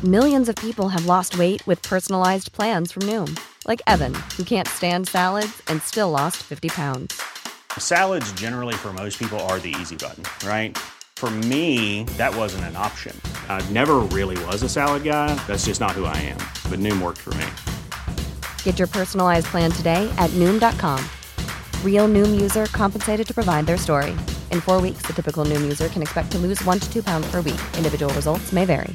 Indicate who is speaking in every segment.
Speaker 1: Millions of people have lost weight with personalized plans from Noom. Like Evan, who can't stand salads and still lost 50 pounds.
Speaker 2: Salads generally for most people are the easy button, right? For me, that wasn't an option. I never really was a salad guy. That's just not who I am. But Noom worked for me.
Speaker 1: Get your personalized plan today at Noom.com. Real Noom user compensated to provide their story. In 4 weeks, the typical Noom user can expect to lose 1 to 2 pounds per week. Individual results may vary.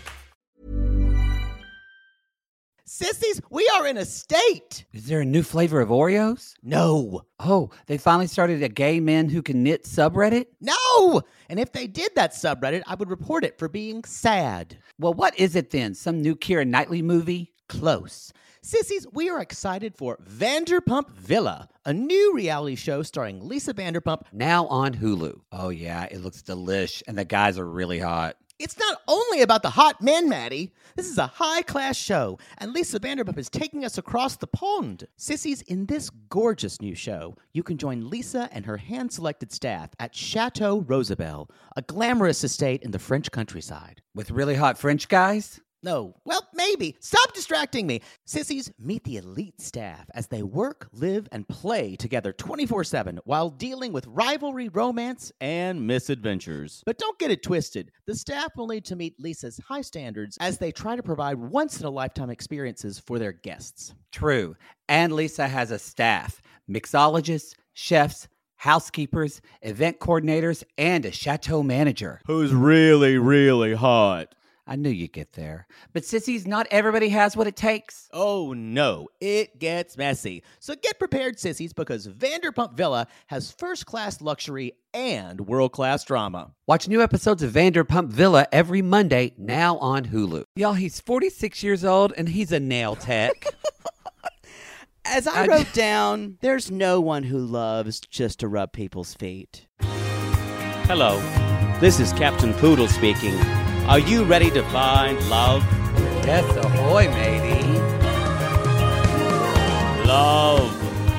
Speaker 3: Sissies, we are in a state.
Speaker 4: Is there a new flavor of Oreos?
Speaker 3: No.
Speaker 4: Oh, they finally started a gay men who can knit subreddit?
Speaker 3: No! And if they did that subreddit, I would report it for being sad.
Speaker 4: Well, what is it then? Some new Keira Knightley movie?
Speaker 3: Close. Sissies, we are excited for Vanderpump Villa, a new reality show starring Lisa Vanderpump.
Speaker 4: Now on Hulu. Oh, yeah, it looks delish, and the guys are really hot.
Speaker 3: It's not only about the hot men, Maddie. This is a high-class show, and Lisa Vanderpump is taking us across the pond. Sissies, in this gorgeous new show, you can join Lisa and her hand-selected staff at Chateau Rosabelle, a glamorous estate in the French countryside.
Speaker 4: With really hot French guys?
Speaker 3: No. Well, maybe. Stop distracting me. Sissies, meet the elite staff as they work, live, and play together 24/7 while dealing with rivalry, romance, and misadventures. But don't get it twisted. The staff will need to meet Lisa's high standards as they try to provide once-in-a-lifetime experiences for their guests.
Speaker 4: True. And Lisa has a staff. Mixologists, chefs, housekeepers, event coordinators, and a chateau manager.
Speaker 3: Who's really, really hot.
Speaker 4: I knew you'd get there. But sissies, not everybody has what it takes.
Speaker 3: Oh no, it gets messy. So get prepared, sissies, because Vanderpump Villa has first-class luxury and world-class drama.
Speaker 4: Watch new episodes of Vanderpump Villa every Monday, now on Hulu. Y'all, he's 46 years old and he's a nail tech.
Speaker 3: As I wrote down, there's no one who loves just to rub people's feet.
Speaker 5: Hello, this is Captain Poodle speaking. Are you ready to find love?
Speaker 4: Yes, ahoy, matey.
Speaker 5: Love.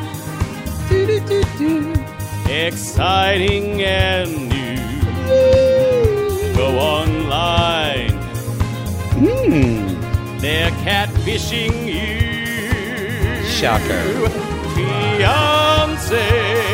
Speaker 5: Exciting and new. Go online. They're catfishing you.
Speaker 4: Shocker.
Speaker 5: Fiancé.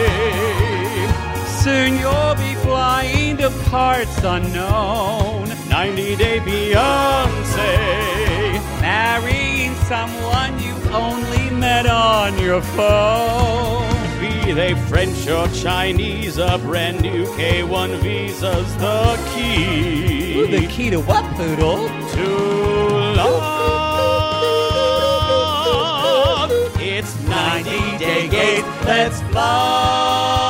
Speaker 4: Soon you'll be flying to parts unknown.
Speaker 5: 90-Day Fiancé.
Speaker 4: Marrying someone you only met on your phone.
Speaker 5: Be they French or Chinese, a brand new K1 visa's the key.
Speaker 4: Ooh, the key to what, Poodle?
Speaker 5: To love. It's 90-Day Gate. Let's love.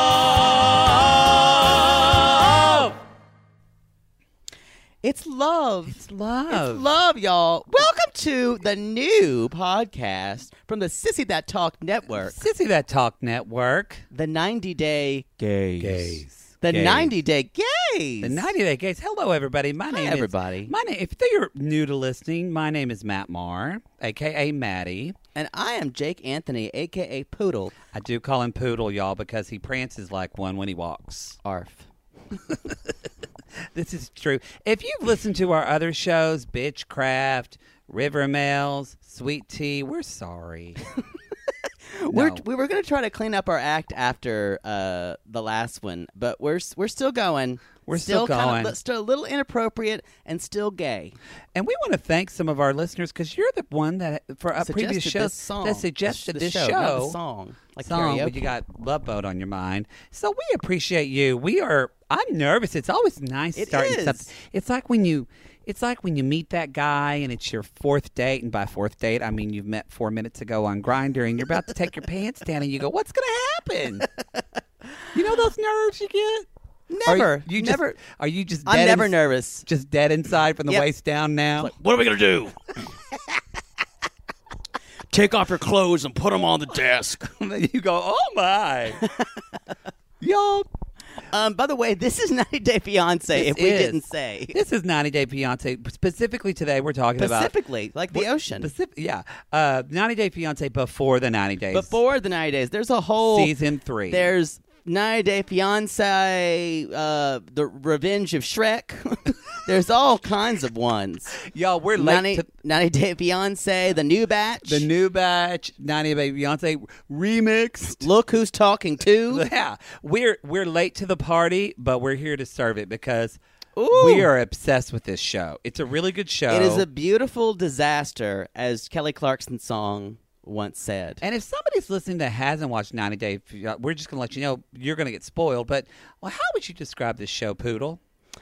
Speaker 3: It's love.
Speaker 4: It's love.
Speaker 3: It's love, y'all. Welcome to the new podcast from the Sissy That Talk Network.
Speaker 4: Sissy That Talk Network.
Speaker 3: The 90-Day Gays.
Speaker 4: Gays.
Speaker 3: The
Speaker 4: Gays.
Speaker 3: 90-Day Gays.
Speaker 4: The 90-Day Gays. Hello, everybody. My name
Speaker 3: everybody.
Speaker 4: If you're new to listening, my name is Matt Marr, a.k.a. Maddie.
Speaker 3: And I am Jake Anthony, a.k.a. Poodle.
Speaker 4: I do call him Poodle, y'all, because he prances like one when he walks.
Speaker 3: Arf.
Speaker 4: This is true. If you've listened to our other shows, Bitchcraft, River Mails, Sweet Tea, we're sorry.
Speaker 3: We were going to try to clean up our act after the last one, but we're still going.
Speaker 4: We're still going.
Speaker 3: Still a little inappropriate and still gay.
Speaker 4: And we want to thank some of our listeners because you're the one that, for a previous show, that suggested this show.
Speaker 3: Not the song. Like
Speaker 4: song,
Speaker 3: karaoke.
Speaker 4: but you got Love Boat on your mind. So we appreciate you. I'm nervous. It's always nice starting something. It's like when you meet that guy and it's your fourth date, and by fourth date I mean you've met 4 minutes ago on Grindr, and you're about to take your pants down, and you go, "What's going to happen?" You know those nerves you get.
Speaker 3: Never.
Speaker 4: Are you just?
Speaker 3: I'm never nervous.
Speaker 4: Just dead inside from the waist down now.
Speaker 5: Like, what are we going to do? Take off your clothes and put them on the desk.
Speaker 4: You go, oh my. Y'all.
Speaker 3: By the way, this is 90 Day Fiancé, if we didn't say.
Speaker 4: This is 90 Day Fiancé. Specifically today, we're talking about...
Speaker 3: Specifically, like the ocean.
Speaker 4: 90 Day Fiancé before the 90 days.
Speaker 3: Before the 90 days. There's a whole...
Speaker 4: Season 3.
Speaker 3: There's 90 Day Fiancé, The Revenge of Shrek. There's all kinds of ones.
Speaker 4: Y'all, we're late to
Speaker 3: 90 Day Fiancé, the new batch.
Speaker 4: the new batch, 90 Day Beyonce remixed.
Speaker 3: Look Who's Talking To.
Speaker 4: Yeah, we're late to the party, but we're here to serve it because
Speaker 3: Ooh.
Speaker 4: we are obsessed with this show. It's a really good show.
Speaker 3: It is a beautiful disaster, as Kelly Clarkson's song once said.
Speaker 4: And if somebody's listening that hasn't watched 90 Day, we're just going to let you know you're going to get spoiled. But how would you describe this show, Poodle?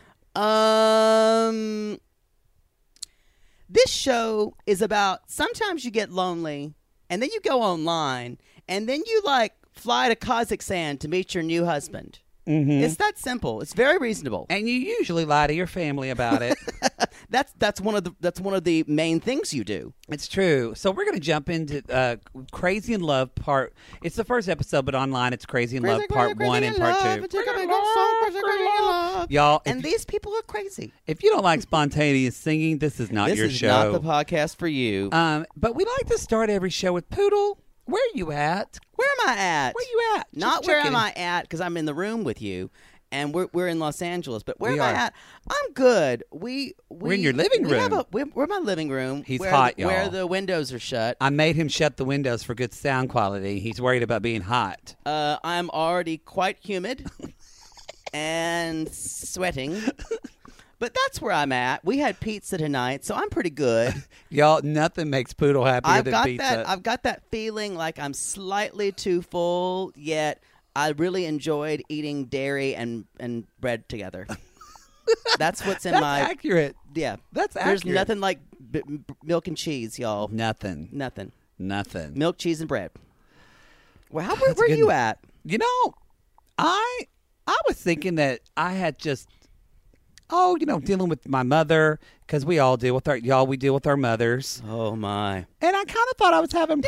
Speaker 3: This show is about sometimes you get lonely, and then you go online, and then you fly to Kazakhstan to meet your new husband. Mm-hmm. It's that simple. It's very reasonable.
Speaker 4: And you usually lie to your family about it.
Speaker 3: That's one of the main things you do.
Speaker 4: It's true. So we're going to jump into Crazy in Love part. It's the first episode, but online it's Crazy in Love part 1 and part 2. Y'all,
Speaker 3: and these people are crazy.
Speaker 4: If you don't like spontaneous singing, this is not your show.
Speaker 3: This is not the podcast for you.
Speaker 4: But we like to start every show with Poodle. Where are you at?
Speaker 3: Where am I at?
Speaker 4: Where you at?
Speaker 3: Not where am I at, because I'm in the room with you, and we're in Los Angeles. But where am I at? I'm good. We're
Speaker 4: in your living room.
Speaker 3: We're in my living room.
Speaker 4: He's hot, y'all.
Speaker 3: Where the windows are shut.
Speaker 4: I made him shut the windows for good sound quality. He's worried about being hot.
Speaker 3: I'm already quite humid and sweating. But that's where I'm at. We had pizza tonight, so I'm pretty good.
Speaker 4: Y'all, nothing makes Poodle happier than pizza.
Speaker 3: I've got that feeling like I'm slightly too full, yet I really enjoyed eating dairy and bread together. That's what's in my...
Speaker 4: That's accurate.
Speaker 3: Yeah.
Speaker 4: That's accurate.
Speaker 3: There's nothing like milk and cheese, y'all.
Speaker 4: Nothing.
Speaker 3: Milk, cheese, and bread. Well, where are you at?
Speaker 4: You know, I was thinking that I had just... dealing with my mother, because we all deal with we deal with our mothers.
Speaker 3: Oh, my.
Speaker 4: And I kind of thought I was having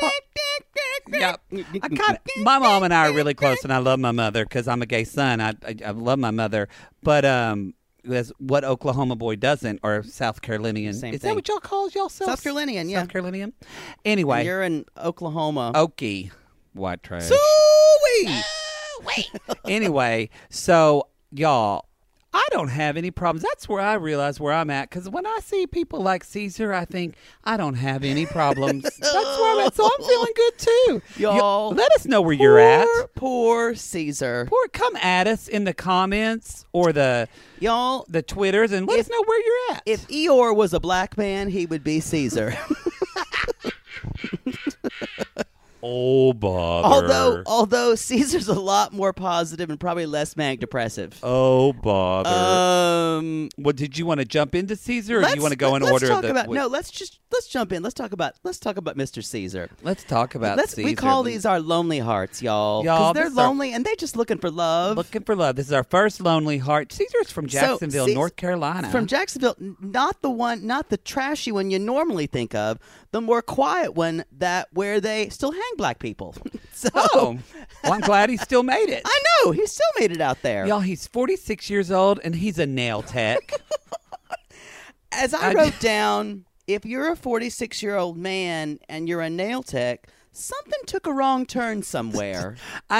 Speaker 4: my mom and I are really close, and I love my mother because I'm a gay son. I love my mother. But that's what Oklahoma boy doesn't, or South Carolinian.
Speaker 3: Same
Speaker 4: Is
Speaker 3: thing.
Speaker 4: that what y'all call yourselves?
Speaker 3: South Carolinian, yeah.
Speaker 4: South Carolinian. Anyway.
Speaker 3: And you're in Oklahoma.
Speaker 4: Okie. White trash.
Speaker 3: Wait.
Speaker 4: Anyway, so, y'all, I don't have any problems. That's where I realize where I'm at. Because when I see people like Caesar, I think I don't have any problems. That's where I'm at. So I'm feeling good too.
Speaker 3: Y'all,
Speaker 4: let us know where you're at.
Speaker 3: Poor Caesar.
Speaker 4: Come at us in the comments or the Twitters and let us know where you're at.
Speaker 3: If Eeyore was a black man, he would be Caesar.
Speaker 4: Oh, bother.
Speaker 3: Although Caesar's a lot more positive and probably less manic depressive.
Speaker 4: Oh, bother. What did you want to jump into Caesar, or do you want to go in order?
Speaker 3: Let's jump in. Let's talk about Mr. Caesar.
Speaker 4: Let's talk about Caesar.
Speaker 3: We call these our lonely hearts, y'all. Because they're lonely and they're just looking for love.
Speaker 4: This is our first lonely heart. Caesar's from Jacksonville, North Carolina.
Speaker 3: From Jacksonville, not the trashy one you normally think of, the more quiet one where they still hang black people.
Speaker 4: Well, I'm glad he still made it.
Speaker 3: I know. He still made it out there.
Speaker 4: Y'all, he's 46 years old, and he's a nail tech.
Speaker 3: As I wrote down, if you're a 46-year-old man and you're a nail tech, something took a wrong turn somewhere.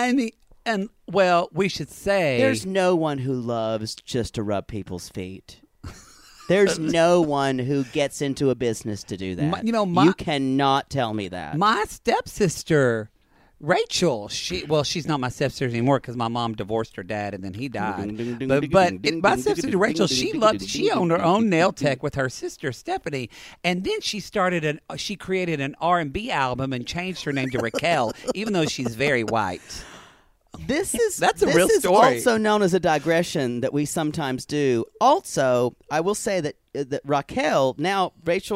Speaker 4: We should say...
Speaker 3: There's no one who loves just to rub people's feet. There's no one who gets into a business to do that. You cannot tell me that.
Speaker 4: My stepsister, Rachel, she's not my stepsister anymore because my mom divorced her dad and then he died. But my stepsister Rachel, she owned her own nail tech with her sister Stephanie, and then she created an R&B album and changed her name to Raquel, even though she's very white. That's a real story.
Speaker 3: This is also known as a digression that we sometimes do. Also, I will say that Raquel, now Rachel,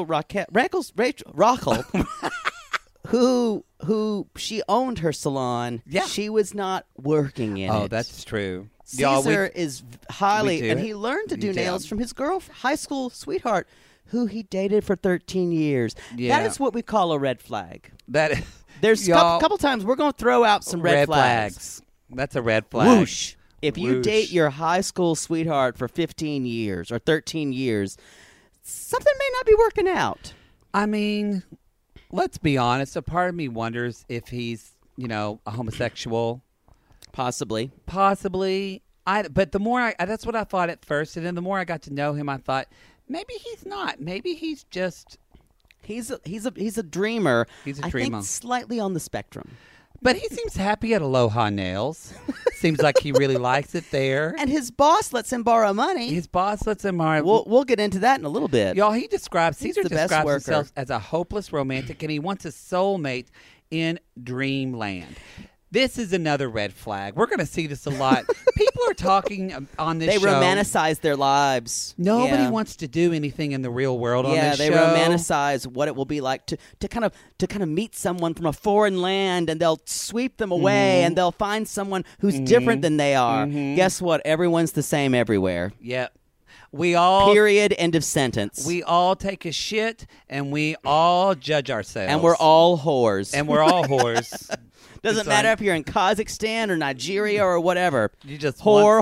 Speaker 3: who she owned her salon. Yeah. She was not working in it.
Speaker 4: Oh, that's true.
Speaker 3: Caesar is highly, and he learned to do nails from his high school sweetheart, who he dated for 13 years. Yeah. That is what we call a red flag. There's a couple times we're going to throw out some red flags.
Speaker 4: That's a red flag.
Speaker 3: Whoosh. If you date your high school sweetheart for 15 years or 13 years, something may not be working out.
Speaker 4: I mean, let's be honest. A part of me wonders if he's, a homosexual.
Speaker 3: Possibly.
Speaker 4: But the more that's what I thought at first, and then the more I got to know him, I thought maybe he's not. Maybe he's just.
Speaker 3: He's a dreamer.
Speaker 4: He's a
Speaker 3: I
Speaker 4: dreamer.
Speaker 3: think slightly on the spectrum.
Speaker 4: But he seems happy at Aloha Nails. Seems like he really likes it there.
Speaker 3: And his boss lets him borrow money.
Speaker 4: His boss lets him borrow.
Speaker 3: We'll get into that in a little bit.
Speaker 4: Y'all, Caesar
Speaker 3: the best
Speaker 4: describes
Speaker 3: worker.
Speaker 4: himself as a hopeless romantic, and he wants a soulmate in dreamland. This is another red flag. We're going to see this a lot. People are talking on this
Speaker 3: They
Speaker 4: show.
Speaker 3: romanticize their lives.
Speaker 4: Nobody
Speaker 3: Yeah.
Speaker 4: wants to do anything in the real world on
Speaker 3: Yeah,
Speaker 4: this
Speaker 3: they
Speaker 4: show.
Speaker 3: romanticize what it will be like to kind of meet someone from a foreign land, and they'll sweep them away, and they'll find someone who's different than they are. Guess what? Everyone's the same everywhere.
Speaker 4: Yep. We all
Speaker 3: Period. End of sentence.
Speaker 4: We all take a shit, and we all judge ourselves.
Speaker 3: and we're all whores.
Speaker 4: And we're all whores.
Speaker 3: Doesn't
Speaker 4: It's
Speaker 3: matter
Speaker 4: like-
Speaker 3: if you're in Kazakhstan or Nigeria or whatever.
Speaker 4: You just
Speaker 3: whore.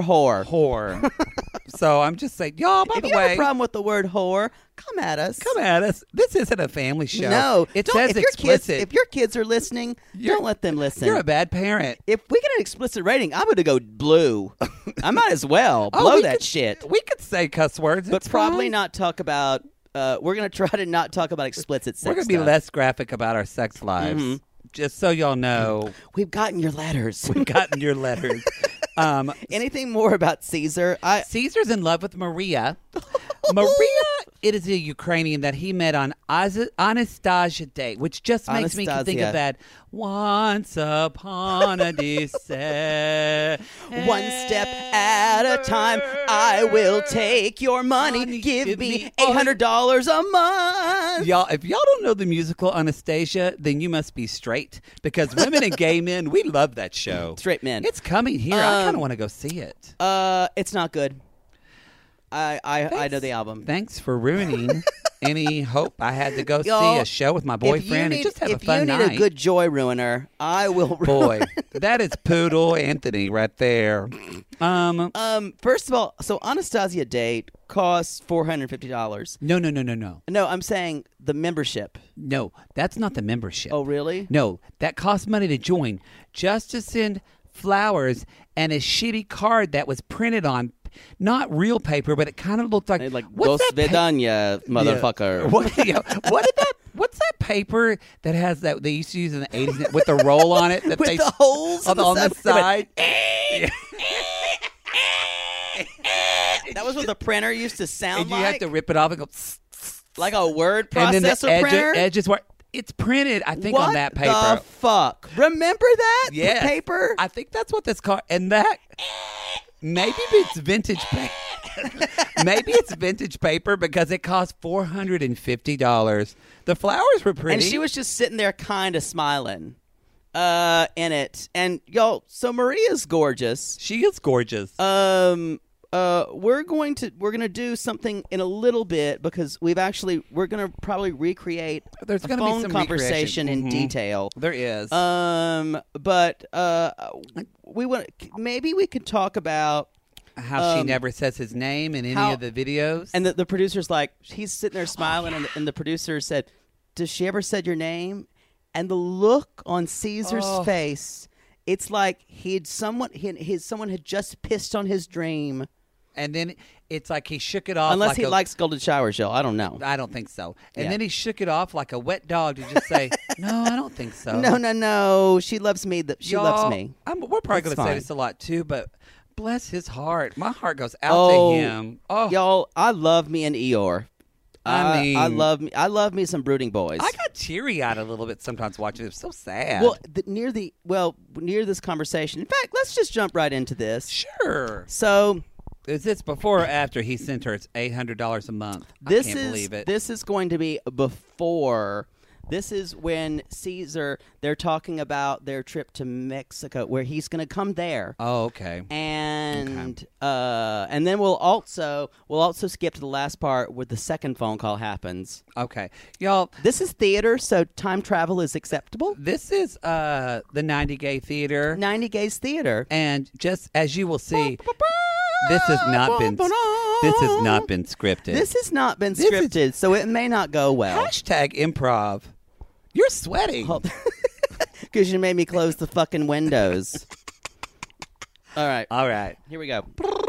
Speaker 4: whore. So I'm just saying, y'all, by
Speaker 3: If
Speaker 4: the
Speaker 3: you have
Speaker 4: way,
Speaker 3: a problem with the word whore, come at us.
Speaker 4: come at us. This isn't a family show.
Speaker 3: No,
Speaker 4: It
Speaker 3: don't-
Speaker 4: says
Speaker 3: if your
Speaker 4: explicit.
Speaker 3: If your kids are listening, don't let them listen.
Speaker 4: You're a bad parent.
Speaker 3: If we get an explicit rating, I'm going to go blue. I might as well blow
Speaker 4: we
Speaker 3: that
Speaker 4: could-
Speaker 3: shit.
Speaker 4: We could say cuss words,
Speaker 3: But
Speaker 4: it's
Speaker 3: probably
Speaker 4: fine.
Speaker 3: not talk about. We're going to try to not talk about explicit sex.
Speaker 4: We're going to be
Speaker 3: stuff.
Speaker 4: less graphic about our sex lives.
Speaker 3: Mm-hmm.
Speaker 4: Just so y'all know,
Speaker 3: We've gotten your letters.
Speaker 4: we've gotten your letters.
Speaker 3: Anything more about Caesar?
Speaker 4: Caesar's in love with Maria. Maria, it is a Ukrainian that he met on Anastasia Day, which just makes me think
Speaker 3: Anastasia.
Speaker 4: of that once upon a December.
Speaker 3: One step at a time, I will take your money. Give me $800 a month.
Speaker 4: Y'all, if y'all don't know the musical Anastasia, then you must be straight, because women and gay men, we love that show.
Speaker 3: Straight men.
Speaker 4: It's coming here. I kind of want to go see it.
Speaker 3: It's not good. I know the album.
Speaker 4: Thanks for ruining any hope I had to go
Speaker 3: Y'all,
Speaker 4: see a show with my boyfriend and just have a fun
Speaker 3: If you
Speaker 4: night.
Speaker 3: need a good joy ruiner, I will.
Speaker 4: Boy, that is Poodle Anthony right there.
Speaker 3: First of all, so Anastasia Date costs $450.
Speaker 4: No.
Speaker 3: No, I'm saying the membership.
Speaker 4: No, that's not the membership.
Speaker 3: Oh, really?
Speaker 4: No, that costs money to join. Just to send flowers and a shitty card that was printed on not real paper, but it kind of looked like
Speaker 3: Like
Speaker 4: what's
Speaker 3: Dos
Speaker 4: that
Speaker 3: Vidanya, motherfucker.
Speaker 4: Yeah. What's that paper that has that they used to use in the 80s with the roll on it that
Speaker 3: With
Speaker 4: they
Speaker 3: the holes
Speaker 4: on,
Speaker 3: on the
Speaker 4: the
Speaker 3: side?
Speaker 4: side?
Speaker 3: That was what the printer used to sound
Speaker 4: And you
Speaker 3: like.
Speaker 4: have to rip it off and go
Speaker 3: Like a word
Speaker 4: and then the
Speaker 3: processor printer.
Speaker 4: edges were it's printed, I think,
Speaker 3: what
Speaker 4: on that paper.
Speaker 3: the fuck? Remember that? The
Speaker 4: Yes.
Speaker 3: paper?
Speaker 4: I think that's what this car and that maybe it's vintage paper. Maybe it's vintage paper because it cost $450. The flowers were pretty.
Speaker 3: And she was just sitting there kind of smiling in it. And y'all, so Maria's gorgeous.
Speaker 4: She is gorgeous.
Speaker 3: We're gonna do something in a little bit because we're gonna probably recreate
Speaker 4: There's
Speaker 3: a
Speaker 4: gonna be
Speaker 3: phone
Speaker 4: some
Speaker 3: conversation in
Speaker 4: recreation.
Speaker 3: detail.
Speaker 4: There is.
Speaker 3: But maybe we could talk about
Speaker 4: How she never says his name in any of the videos.
Speaker 3: And the producer's like, he's sitting there smiling, and the producer said, "Does she ever said your name?" And the look on Caesar's face, it's like someone had just pissed on his dream.
Speaker 4: And then it's like he shook it off.
Speaker 3: Unless
Speaker 4: like
Speaker 3: he likes golden showers, y'all. I don't know.
Speaker 4: I don't think so. And
Speaker 3: Yeah.
Speaker 4: then he shook it off like a wet dog to just say, "No, I don't think so."
Speaker 3: No. She loves me. She
Speaker 4: Y'all,
Speaker 3: loves me.
Speaker 4: We're probably
Speaker 3: That's
Speaker 4: going to say
Speaker 3: fine.
Speaker 4: this a lot too, but bless his heart. My heart goes out to him. Oh,
Speaker 3: Y'all, I love me an Eeyore.
Speaker 4: I mean,
Speaker 3: I love me some Brooding Boys.
Speaker 4: I got teary-eyed a little bit sometimes watching it. It's so sad.
Speaker 3: Well, near this conversation. In fact, let's just jump right into this.
Speaker 4: sure.
Speaker 3: So
Speaker 4: Is this before or after he sent her $800 a month?
Speaker 3: this
Speaker 4: I can't
Speaker 3: is
Speaker 4: believe it.
Speaker 3: this is going to be before. This is when Caesar. They're talking about their trip to Mexico, where he's going to come there.
Speaker 4: Oh, okay.
Speaker 3: And then we'll also skip to the last part where the second phone call happens.
Speaker 4: Okay. Y'all,
Speaker 3: This is theater, so time travel is acceptable.
Speaker 4: this is the 90 Gay Theater.
Speaker 3: 90 Gays Theater.
Speaker 4: And just as you will see, this has not been scripted.
Speaker 3: This has not been
Speaker 4: This is-
Speaker 3: scripted, so it may not go well.
Speaker 4: Hashtag improv. You're sweating.
Speaker 3: Because you made me close the fucking windows. All right.
Speaker 4: All right.
Speaker 3: Here we go.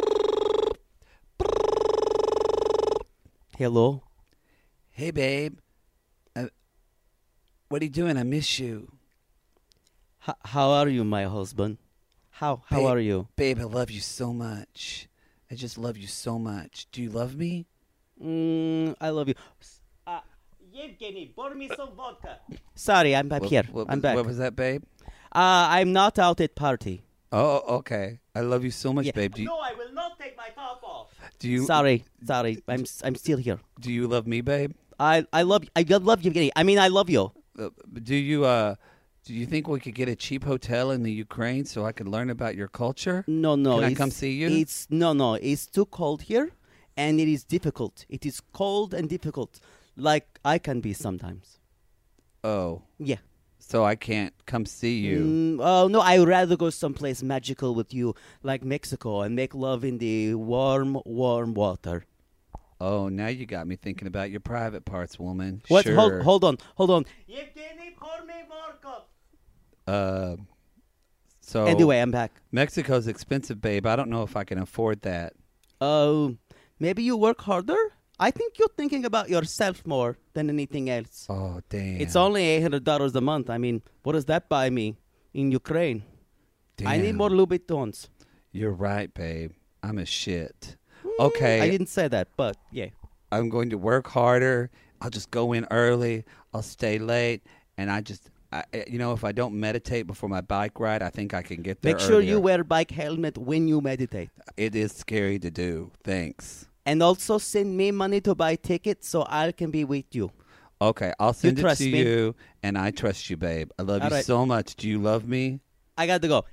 Speaker 3: Hello.
Speaker 4: Hey, babe. What are you doing? I miss you.
Speaker 3: How are you, my husband? How are you?
Speaker 4: Babe, I love you so much. I just love you so much. Do you love me?
Speaker 3: I love you. Yevgeny, pour me some vodka. Sorry, I'm back here. I'm back.
Speaker 4: What was that, babe?
Speaker 3: I'm not out at party.
Speaker 4: Oh, okay. I love you so much, babe.
Speaker 3: No, I will not take my top off.
Speaker 4: Do you?
Speaker 3: Sorry. I'm still here.
Speaker 4: Do you love me, babe?
Speaker 3: I love Yevgeny. I mean, I love you.
Speaker 4: Do you think we could get a cheap hotel in the Ukraine so I could learn about your culture?
Speaker 3: No.
Speaker 4: Can I come see you?
Speaker 3: No. It's too cold here, and it is difficult. It is cold and difficult, like I can be sometimes.
Speaker 4: Oh.
Speaker 3: Yeah.
Speaker 4: So I can't come see you.
Speaker 3: No, I would rather go someplace magical with you, like Mexico, and make love in the warm water.
Speaker 4: Oh, now you got me thinking about your private parts, woman.
Speaker 3: What?
Speaker 4: Sure.
Speaker 3: Hold on. Yevgeny, pour me more cup.
Speaker 4: So
Speaker 3: Anyway, I'm back.
Speaker 4: Mexico's expensive, babe. I don't know if I can afford that.
Speaker 3: Maybe you work harder? I think you're thinking about yourself more than anything else.
Speaker 4: Oh, damn.
Speaker 3: It's only $800 a month. I mean, what does that buy me in Ukraine?
Speaker 4: Damn.
Speaker 3: I need more Louboutins.
Speaker 4: You're right, babe. I'm a shit. Okay.
Speaker 3: I didn't say that, but yeah.
Speaker 4: I'm going to work harder. I'll just go in early. I'll stay late. And if I don't meditate before my bike ride, I think I can get there
Speaker 3: Make sure
Speaker 4: earlier.
Speaker 3: you wear bike helmet when you meditate.
Speaker 4: It is scary to do. Thanks.
Speaker 3: And also send me money to buy tickets so I can be with you.
Speaker 4: Okay, I'll send it
Speaker 3: trust
Speaker 4: to
Speaker 3: me?
Speaker 4: you, and I trust you, babe. I love
Speaker 3: All
Speaker 4: you
Speaker 3: right.
Speaker 4: so much. Do you love me?
Speaker 3: I got to go.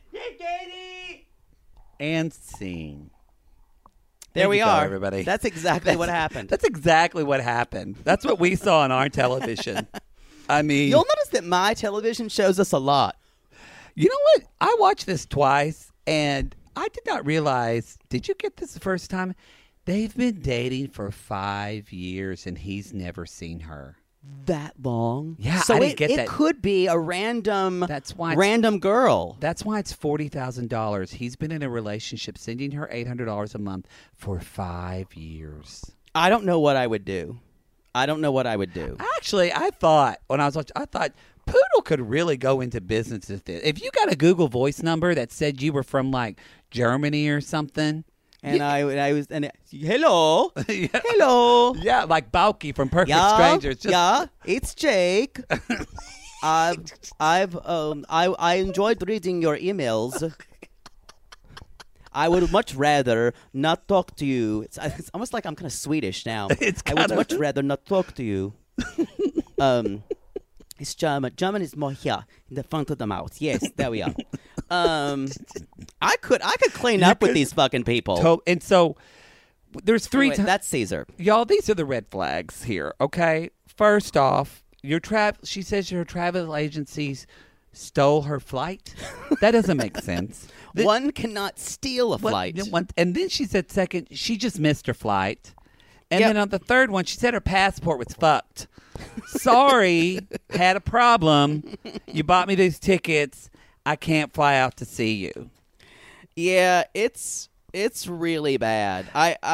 Speaker 4: And scene.
Speaker 3: There we
Speaker 4: you,
Speaker 3: are,
Speaker 4: everybody.
Speaker 3: That's exactly what happened.
Speaker 4: That's exactly what happened. That's what we saw on our television. I mean,
Speaker 3: You'll notice that my television shows us a lot.
Speaker 4: you know what? I watched this twice, and I did not realize. Did you get this the first time? They've been dating for 5 years, and he's never seen her.
Speaker 3: That long?
Speaker 4: Yeah,
Speaker 3: so
Speaker 4: I didn't get that.
Speaker 3: It could be a random,
Speaker 4: That's why it's-
Speaker 3: random girl.
Speaker 4: That's why it's $40,000. He's been in a relationship, sending her $800 a month for 5 years.
Speaker 3: I don't know what I would do.
Speaker 4: Actually, I thought when I was watching, Poodle could really go into business with this. If you got a Google Voice number that said you were from like Germany or something,
Speaker 3: And I was hello,
Speaker 4: Yeah.
Speaker 3: hello.
Speaker 4: yeah, like Balky from Perfect
Speaker 3: Yeah,
Speaker 4: Strangers.
Speaker 3: yeah, it's Jake. I enjoyed reading your emails. I would much rather not talk to you. It's almost like I'm kind of Swedish now. I would much rather not talk to you. It's German. German is more here in the front of the mouth. Yes, there we are. I could clean up with these fucking people.
Speaker 4: And so there's three
Speaker 3: Anyway,
Speaker 4: times.
Speaker 3: that's Caesar.
Speaker 4: Y'all, these are the red flags here, okay? First off, she says your travel agencies stole her flight. That doesn't make sense.
Speaker 3: One cannot steal a flight.
Speaker 4: And then she said second, she just missed her flight. And
Speaker 3: Yep.
Speaker 4: then on the third one, she said her passport was fucked. Sorry, had a problem. You bought me these tickets. I can't fly out to see you.
Speaker 3: Yeah, it's really bad.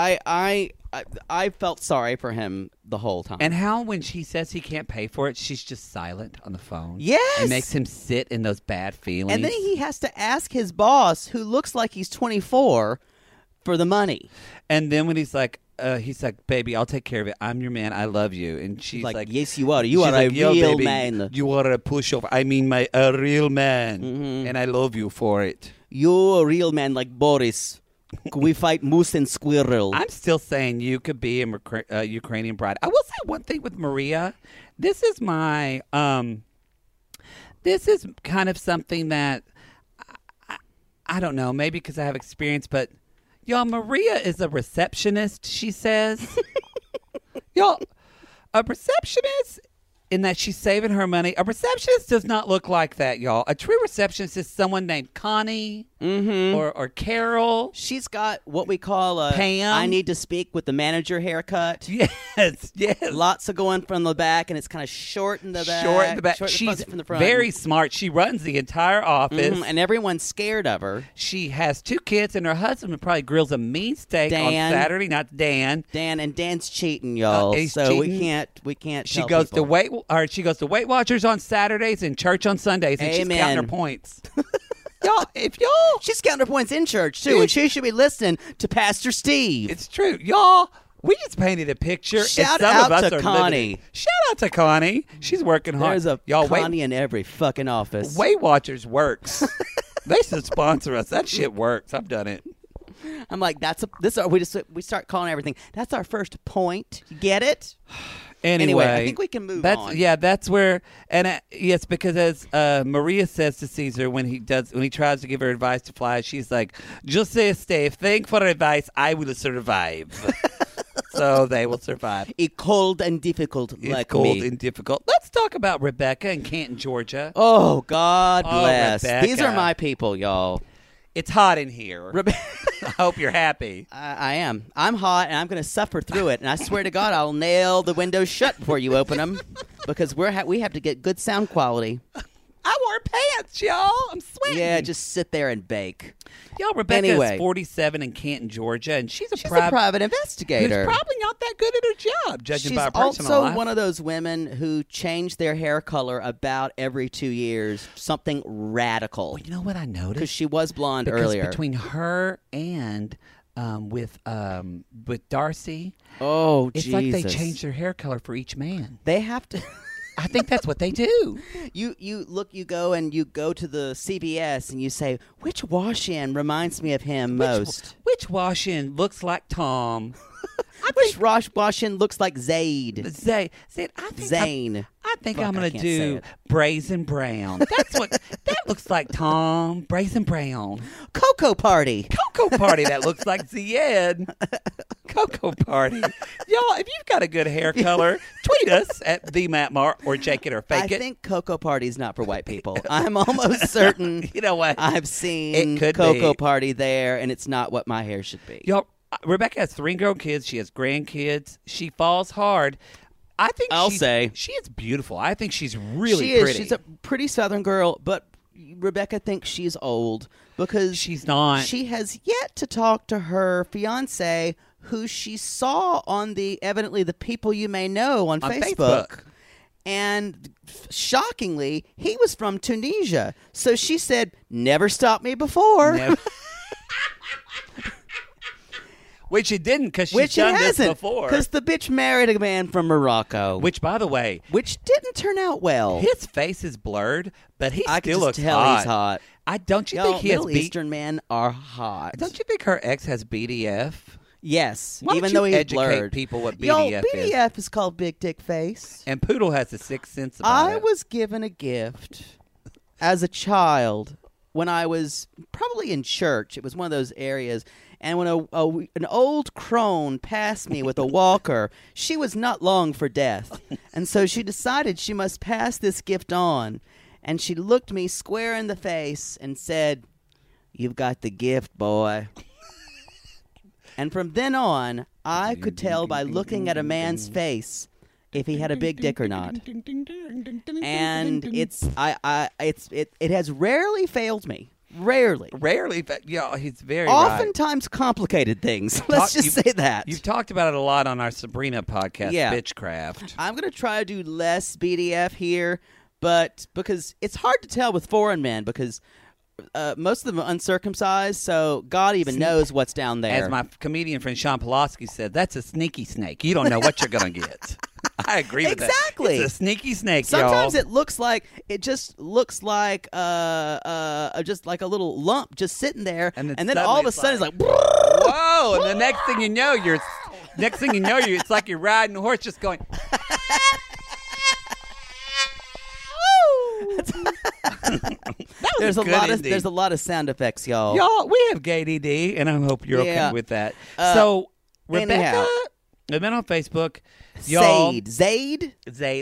Speaker 3: I felt sorry for him the whole time.
Speaker 4: And how when she says he can't pay for it, she's just silent on the phone.
Speaker 3: Yes!
Speaker 4: It makes him sit in those bad feelings.
Speaker 3: And then he has to ask his boss, who looks like he's 24, for the money.
Speaker 4: And then when he's like, baby, I'll take care of it. I'm your man. I love you. And she's
Speaker 3: Like,
Speaker 4: like,
Speaker 3: yes, you are. You
Speaker 4: she's
Speaker 3: are
Speaker 4: like,
Speaker 3: a
Speaker 4: yo,
Speaker 3: real
Speaker 4: baby,
Speaker 3: man.
Speaker 4: You are a pushover. I mean, a real man. And I love you for it.
Speaker 3: You're a real man like Boris. We fight moose and squirrel.
Speaker 4: I'm still saying you could be a Ukrainian bride. I will say one thing with Maria. This is my, this is kind of something that, I don't know, maybe because I have experience, but y'all, Maria is a receptionist, she says. Y'all, a receptionist in that she's saving her money. A receptionist does not look like that, y'all. A true receptionist is someone named Connie or Carol.
Speaker 3: She's got what we call a
Speaker 4: Pam.
Speaker 3: I need to speak with the manager haircut.
Speaker 4: Yes.
Speaker 3: Lots of going from the back, and it's kind of short in the back.
Speaker 4: Short in the back.
Speaker 3: Short
Speaker 4: She's
Speaker 3: from the front.
Speaker 4: very smart. She runs the entire office.
Speaker 3: And everyone's scared of her.
Speaker 4: She has 2 kids, and her husband probably grills a mean steak on
Speaker 3: Dan.
Speaker 4: Saturday. Not Dan.
Speaker 3: Dan's cheating, y'all.
Speaker 4: He's
Speaker 3: so
Speaker 4: cheating.
Speaker 3: we can't.
Speaker 4: She
Speaker 3: tell
Speaker 4: goes
Speaker 3: people.
Speaker 4: she goes to Weight Watchers on Saturdays and church on Sundays, and she's
Speaker 3: Amen.
Speaker 4: counting her points. Y'all,
Speaker 3: She's counting her points in church too, and she should be listening to Pastor Steve.
Speaker 4: it's true, y'all. We just painted a picture. and
Speaker 3: Shout
Speaker 4: some
Speaker 3: out
Speaker 4: of us
Speaker 3: to
Speaker 4: are
Speaker 3: Connie.
Speaker 4: living it. Shout out to Connie. She's working hard.
Speaker 3: There's a
Speaker 4: y'all,
Speaker 3: Connie in every fucking office.
Speaker 4: Weight Watchers works. They should sponsor us. That shit works. I've done it.
Speaker 3: I'm like, we start calling everything. That's our first point. You get it?
Speaker 4: Anyway,
Speaker 3: I think we can move on.
Speaker 4: Yeah, that's where, and yes, because as Maria says to Caesar when he tries to give her advice to fly, she's like, "Just say, Steve, thank for advice. I will survive." So they will survive.
Speaker 3: It's cold and difficult,
Speaker 4: It's
Speaker 3: like
Speaker 4: cold
Speaker 3: me.
Speaker 4: and difficult. Let's talk about Rebecca in Canton, Georgia.
Speaker 3: Oh, God bless.
Speaker 4: Rebecca.
Speaker 3: These are my people, y'all.
Speaker 4: It's hot in here. I hope you're happy.
Speaker 3: I am. I'm hot, and I'm going to suffer through it. And I swear to God, I'll nail the windows shut before you open them, because we have to get good sound quality.
Speaker 4: I wore pants, y'all. I'm sweating.
Speaker 3: Yeah, just sit there and bake.
Speaker 4: Y'all, Rebecca
Speaker 3: Anyway.
Speaker 4: is 47 in Canton, Georgia, and she's a
Speaker 3: She's a private investigator.
Speaker 4: who's probably not that good at her job, judging
Speaker 3: She's
Speaker 4: by her personal
Speaker 3: also
Speaker 4: life.
Speaker 3: one of those women who change their hair color about every 2 years. Something radical.
Speaker 4: Well, you know what I noticed?
Speaker 3: Because she was blonde
Speaker 4: Because
Speaker 3: earlier.
Speaker 4: between her and with Darcy,
Speaker 3: Oh,
Speaker 4: it's
Speaker 3: Jesus.
Speaker 4: like they change their hair color for each man.
Speaker 3: They have to.
Speaker 4: I think that's what they do.
Speaker 3: You go to the CVS and you say, which wash-in reminds me of him most?
Speaker 4: Which wash-in looks like Tom?
Speaker 3: Which wash-in looks like Zaid?
Speaker 4: Zayn.
Speaker 3: Zane.
Speaker 4: I think
Speaker 3: Fuck,
Speaker 4: I'm
Speaker 3: I
Speaker 4: going to
Speaker 3: can't say
Speaker 4: do
Speaker 3: it.
Speaker 4: Brazen Brown. That's what that looks like, Tom. Brazen Brown.
Speaker 3: Cocoa Party.
Speaker 4: Cocoa Party. That looks like Zed. Cocoa Party. Y'all, if you've got a good hair color, tweet us at the Matt Marr or Jake It or Fake
Speaker 3: I
Speaker 4: It.
Speaker 3: think Cocoa Party is not for white people. I'm almost certain.
Speaker 4: You know what?
Speaker 3: I've seen
Speaker 4: It could
Speaker 3: Cocoa
Speaker 4: be.
Speaker 3: Party there, and it's not what my hair should be.
Speaker 4: Y'all, Rebecca has 3 grown kids. She has grandkids. She falls hard. I think
Speaker 3: I'll say.
Speaker 4: she is beautiful. I think she's really
Speaker 3: she is.
Speaker 4: pretty.
Speaker 3: She's a pretty Southern girl, but Rebecca thinks she's old because
Speaker 4: She's not.
Speaker 3: She has yet to talk to her fiance, who she saw on evidently the People You May Know on Facebook. And shockingly, he was from Tunisia. So she said, "Never stopped me before."
Speaker 4: Never- Which it didn't, because she's
Speaker 3: Which it
Speaker 4: done this
Speaker 3: hasn't,
Speaker 4: before.
Speaker 3: because the bitch married a man from Morocco,
Speaker 4: Which, by the way,
Speaker 3: which didn't turn out well.
Speaker 4: his face is blurred, but he
Speaker 3: I can
Speaker 4: still
Speaker 3: just
Speaker 4: looks
Speaker 3: tell
Speaker 4: hot.
Speaker 3: he's hot.
Speaker 4: Don't you
Speaker 3: Y'all,
Speaker 4: think he has
Speaker 3: Middle Eastern men are hot.
Speaker 4: Don't you think her ex has BDF?
Speaker 3: Yes,
Speaker 4: Why don't
Speaker 3: even
Speaker 4: you
Speaker 3: though he's
Speaker 4: educate
Speaker 3: blurred.
Speaker 4: people what
Speaker 3: Yo,
Speaker 4: BDF is?
Speaker 3: BDF is called Big Dick Face.
Speaker 4: And Poodle has a sixth sense about
Speaker 3: I
Speaker 4: it.
Speaker 3: was given a gift as a child when I was probably in church. It was one of those areas. And when an old crone passed me with a walker, she was not long for death. And so she decided she must pass this gift on. And she looked me square in the face and said, "You've got the gift, boy." And from then on, I could tell by looking at a man's face if he had a big dick or not. And it has rarely failed me. Rarely.
Speaker 4: Rarely, but he's very right.
Speaker 3: Oftentimes complicated things. Let's just say that.
Speaker 4: You've talked about it a lot on our Sabrina podcast,
Speaker 3: Yeah.
Speaker 4: Bitchcraft.
Speaker 3: I'm going to try to do less BDF here, but because it's hard to tell with foreign men because most of them are uncircumcised, so God even knows what's down there.
Speaker 4: As my comedian friend Sean Pulaski said, that's a sneaky snake. You don't know what you're going to get. I agree with that.
Speaker 3: Exactly.
Speaker 4: It's a sneaky snake,
Speaker 3: Sometimes
Speaker 4: y'all.
Speaker 3: it just looks like just like a little lump just sitting there,
Speaker 4: And
Speaker 3: and
Speaker 4: then
Speaker 3: then all of a
Speaker 4: suddenly
Speaker 3: sudden
Speaker 4: it's
Speaker 3: it's like,
Speaker 4: Whoa! And the next thing you know, it's like you're riding a horse just going.
Speaker 3: there's a
Speaker 4: good
Speaker 3: lot
Speaker 4: ending.
Speaker 3: there's a lot of sound effects, y'all.
Speaker 4: Y'all, we have gay DD, and I hope you're
Speaker 3: Yeah.
Speaker 4: okay with that. So, Rebecca,
Speaker 3: anyhow.
Speaker 4: And then on Facebook, y'all.
Speaker 3: Zayd.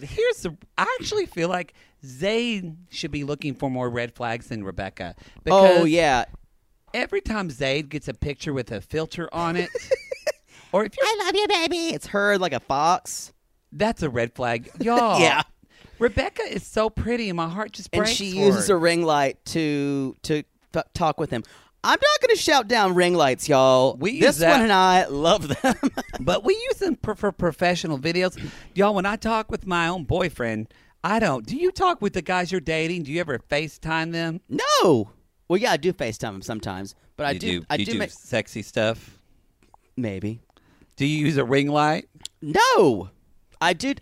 Speaker 4: I actually feel like Zayd should be looking for more red flags than Rebecca.
Speaker 3: Oh, yeah.
Speaker 4: Every time Zayd gets a picture with a filter on it, or if
Speaker 3: I love you, baby. It's her like a fox.
Speaker 4: That's a red flag. Y'all.
Speaker 3: Yeah.
Speaker 4: Rebecca is so pretty and my heart just breaks
Speaker 3: And she
Speaker 4: for
Speaker 3: uses
Speaker 4: her.
Speaker 3: a ring light to talk with him. I'm not going to shout down ring lights, y'all. This one and I love them.
Speaker 4: But we use them for professional videos. Y'all, when I talk with my own boyfriend, I don't. Do you talk with the guys you're dating? Do you ever FaceTime them?
Speaker 3: No. Well, yeah, I do FaceTime them sometimes. But I do make
Speaker 4: sexy stuff?
Speaker 3: Maybe.
Speaker 4: Do you use a ring light?
Speaker 3: No. I did.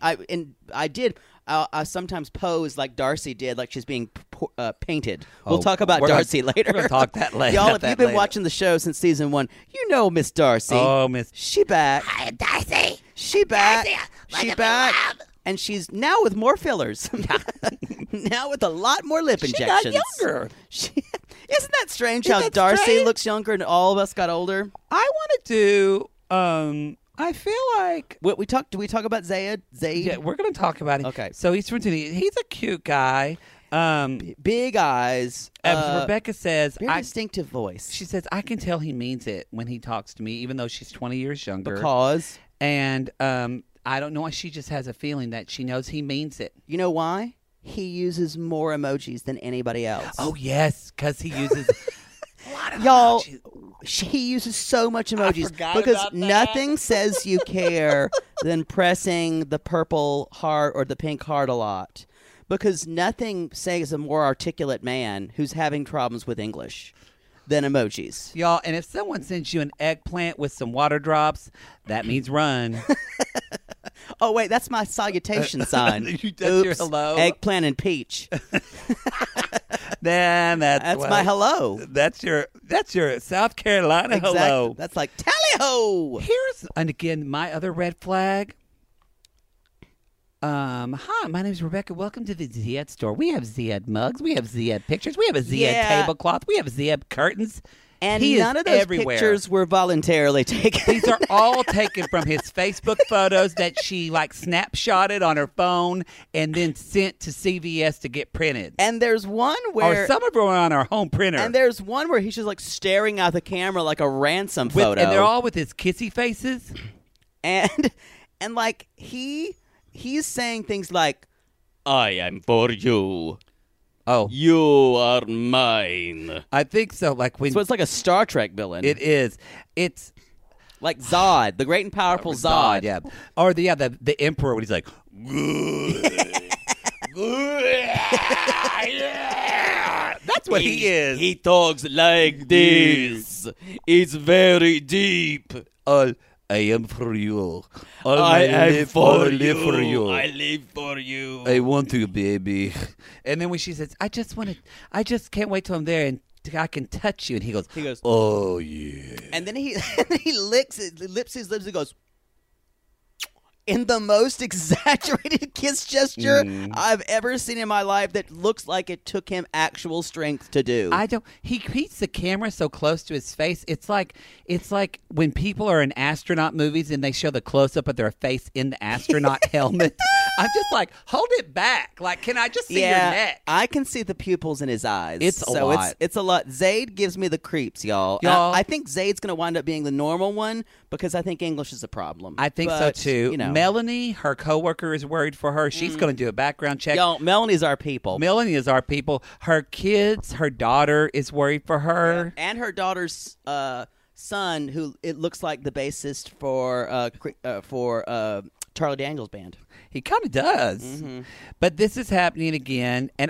Speaker 3: I sometimes pose like Darcy did, like she's being painted. We'll talk about Darcy later.
Speaker 4: We're going to talk that later.
Speaker 3: Y'all, if you've been watching the show since season 1, you know Miss Darcy.
Speaker 4: Oh, Miss.
Speaker 3: She back.
Speaker 6: Hi, Darcy.
Speaker 3: She back.
Speaker 6: Darcy,
Speaker 3: She back. And she's now with more fillers. Now with a lot more lip injections.
Speaker 4: She got younger.
Speaker 3: Isn't that strange how Darcy looks younger and all of us got older?
Speaker 4: I want to do... I feel like
Speaker 3: do we talk about Zayd?
Speaker 4: Yeah, we're going to talk about him.
Speaker 3: Okay.
Speaker 4: So he's from Tunisia. He's a cute guy.
Speaker 3: Big eyes.
Speaker 4: Rebecca says,
Speaker 3: very distinctive voice.
Speaker 4: She says, I can tell he means it when he talks to me, even though she's 20 years younger.
Speaker 3: Because?
Speaker 4: And I don't know why she just has a feeling that she knows he means it.
Speaker 3: You know why? He uses more emojis than anybody else.
Speaker 4: Oh, yes, because he uses a lot of
Speaker 3: Y'all,
Speaker 4: emojis.
Speaker 3: He uses so much emojis
Speaker 4: forgot
Speaker 3: because
Speaker 4: about that.
Speaker 3: nothing says you care than pressing the purple heart or the pink heart a lot. Because nothing says a more articulate man who's having problems with English than emojis.
Speaker 4: Y'all, and if someone sends you an eggplant with some water drops, that means run.
Speaker 3: Oh, wait, that's my salutation sign.
Speaker 4: That's
Speaker 3: Oops,
Speaker 4: your hello?
Speaker 3: Eggplant and peach.
Speaker 4: Then
Speaker 3: That's my hello.
Speaker 4: That's your South Carolina
Speaker 3: Exactly.
Speaker 4: hello.
Speaker 3: That's like tally-ho.
Speaker 4: And again, my other red flag. Hi, my name is Rebecca. Welcome to the Zed store. We have Zed mugs. We have Zed pictures. We have a Zed tablecloth. We have Zed curtains.
Speaker 3: And
Speaker 4: he
Speaker 3: none
Speaker 4: is
Speaker 3: of those
Speaker 4: everywhere.
Speaker 3: pictures were voluntarily taken.
Speaker 4: These are all taken from his Facebook photos that she snapshotted on her phone and then sent to CVS to get printed.
Speaker 3: And there's one where...
Speaker 4: Or some of them are on our home printer.
Speaker 3: And there's one where he's just staring out the camera like a ransom photo.
Speaker 4: And they're all with his kissy faces.
Speaker 3: And he's saying things like, I am for you.
Speaker 4: Oh.
Speaker 3: You are mine.
Speaker 4: I think so.
Speaker 3: So it's like a Star Trek villain.
Speaker 4: It is. It's
Speaker 3: like Zod, the great and powerful Zod.
Speaker 4: Yeah. Or the Emperor when he's like, that's what he is.
Speaker 3: He talks like this. It's very deep.
Speaker 4: I am for you.
Speaker 3: I live for
Speaker 4: you.
Speaker 3: I live for you.
Speaker 4: I want you, baby. And then when she says, I just can't wait till I'm there and I can touch you. And he goes, oh, yeah.
Speaker 3: And then he lips his lips and goes, in the most exaggerated kiss gesture I've ever seen in my life that looks like it took him actual strength to do.
Speaker 4: He keeps the camera so close to his face. It's like when people are in astronaut movies and they show the close-up of their face in the astronaut helmet. I'm just like, hold it back. Like, can I just see your neck?
Speaker 3: I can see the pupils in his eyes.
Speaker 4: It's a lot.
Speaker 3: It's a lot. Zayd gives me the creeps, y'all. I think Zayd's going to wind up being the normal one because I think English is a problem.
Speaker 4: I think so, too. You know. Melanie, her coworker, is worried for her. She's going to do a background check.
Speaker 3: Y'all, Melanie's our people.
Speaker 4: Melanie is our people. Her kids, her daughter is worried for her.
Speaker 3: Yeah. And her daughter's son, who it looks like the bassist for Charlie Daniels Band.
Speaker 4: He kind of does. Mm-hmm. But this is happening again. And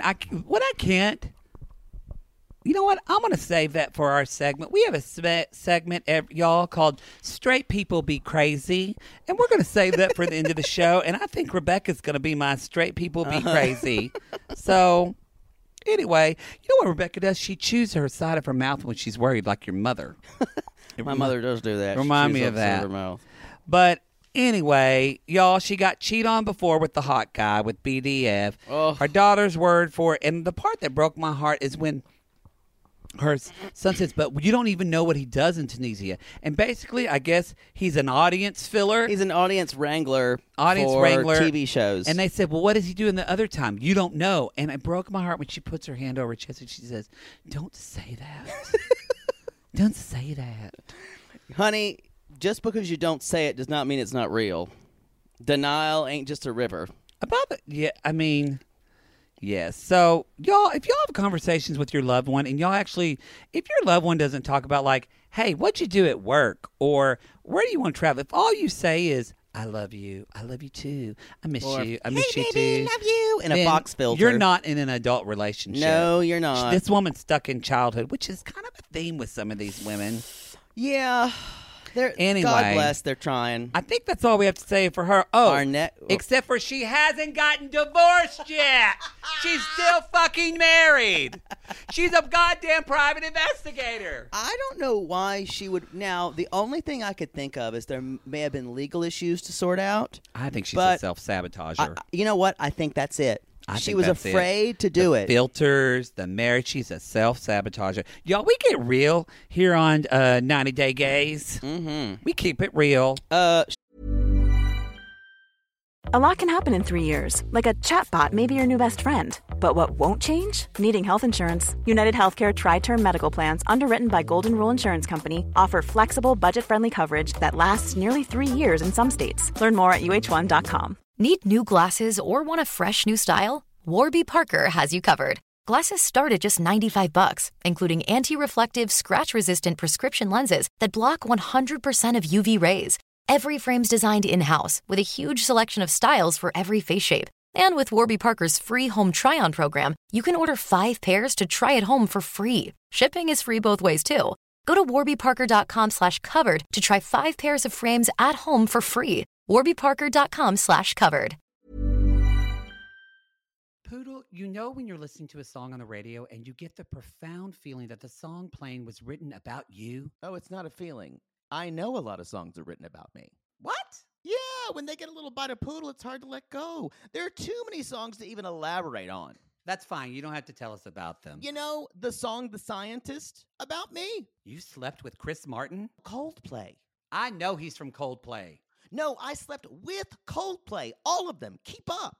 Speaker 4: you know what? I'm going to save that for our segment. We have a segment, y'all, called Straight People Be Crazy. And we're going to save that for the end of the show. And I think Rebecca's going to be my Straight People Be Crazy. So, anyway, you know what Rebecca does? She chews her side of her mouth when she's worried, like your mother.
Speaker 3: My mother does do that.
Speaker 4: Remind me of that. Her mouth. But anyway, y'all, she got cheated on before with the hot guy, with BDF.
Speaker 3: Oh.
Speaker 4: Her daughter's word for it. And the part that broke my heart is when her son says, but you don't even know what he does in Tunisia. And basically, I guess he's an audience filler.
Speaker 3: He's an audience wrangler for TV shows.
Speaker 4: And they said, well, what does he do in the other time? You don't know. And it broke my heart when she puts her hand over her chest and she says, don't say that. Don't say that.
Speaker 3: Honey, just because you don't say it does not mean it's not real. Denial ain't just a river.
Speaker 4: Yes. So, y'all, if y'all have conversations with your loved one and y'all actually, if your loved one doesn't talk about like, hey, what'd you do at work? Or where do you want to travel? If all you say is, I love you too, I miss you, I miss you
Speaker 3: baby,
Speaker 4: too.
Speaker 3: love you, in a box filter.
Speaker 4: You're not in an adult relationship.
Speaker 3: No, you're not.
Speaker 4: This woman's stuck in childhood, which is kind of a theme with some of these women.
Speaker 3: Yeah.
Speaker 4: Anyway,
Speaker 3: God bless, they're trying.
Speaker 4: I think that's all we have to say for her. Except for she hasn't gotten divorced yet. She's still fucking married. She's a goddamn private investigator.
Speaker 3: I don't know why she would. Now, the only thing I could think of is there may have been legal issues to sort out.
Speaker 4: I think she's a self-sabotager.
Speaker 3: You know what? I think that's it. She was afraid to do it.
Speaker 4: Filters, the marriage. She's a self-sabotager. Y'all, we get real here on 90 Day Gays. Mm-hmm. We keep it real.
Speaker 6: A lot can happen in 3 years. Like a chatbot may be your new best friend. But what won't change? Needing health insurance. United Healthcare Tri-Term Medical Plans, underwritten by Golden Rule Insurance Company, offer flexible, budget-friendly coverage that lasts nearly 3 years in some states. Learn more at uh1.com.
Speaker 7: Need new glasses or want a fresh new style? Warby Parker has you covered. Glasses start at just $95, including anti-reflective, scratch-resistant prescription lenses that block 100% of UV rays. Every frame's designed in-house with a huge selection of styles for every face shape. And with Warby Parker's free home try-on program, you can order 5 pairs to try at home for free. Shipping is free both ways, too. Go to warbyparker.com/covered to try 5 pairs of frames at home for free. warbyparker.com/covered.
Speaker 4: Poodle, you know when you're listening to a song on the radio and you get the profound feeling that the song playing was written about you?
Speaker 3: Oh, it's not a feeling. I know a lot of songs are written about me.
Speaker 4: What?
Speaker 3: Yeah, when they get a little bite of Poodle, it's hard to let go. There are too many songs to even elaborate on.
Speaker 4: That's fine. You don't have to tell us about them.
Speaker 3: You know, the song The Scientist, about me.
Speaker 4: You slept with Chris Martin?
Speaker 3: Coldplay.
Speaker 4: I know he's from Coldplay.
Speaker 3: No, I slept with Coldplay. All of them. Keep up.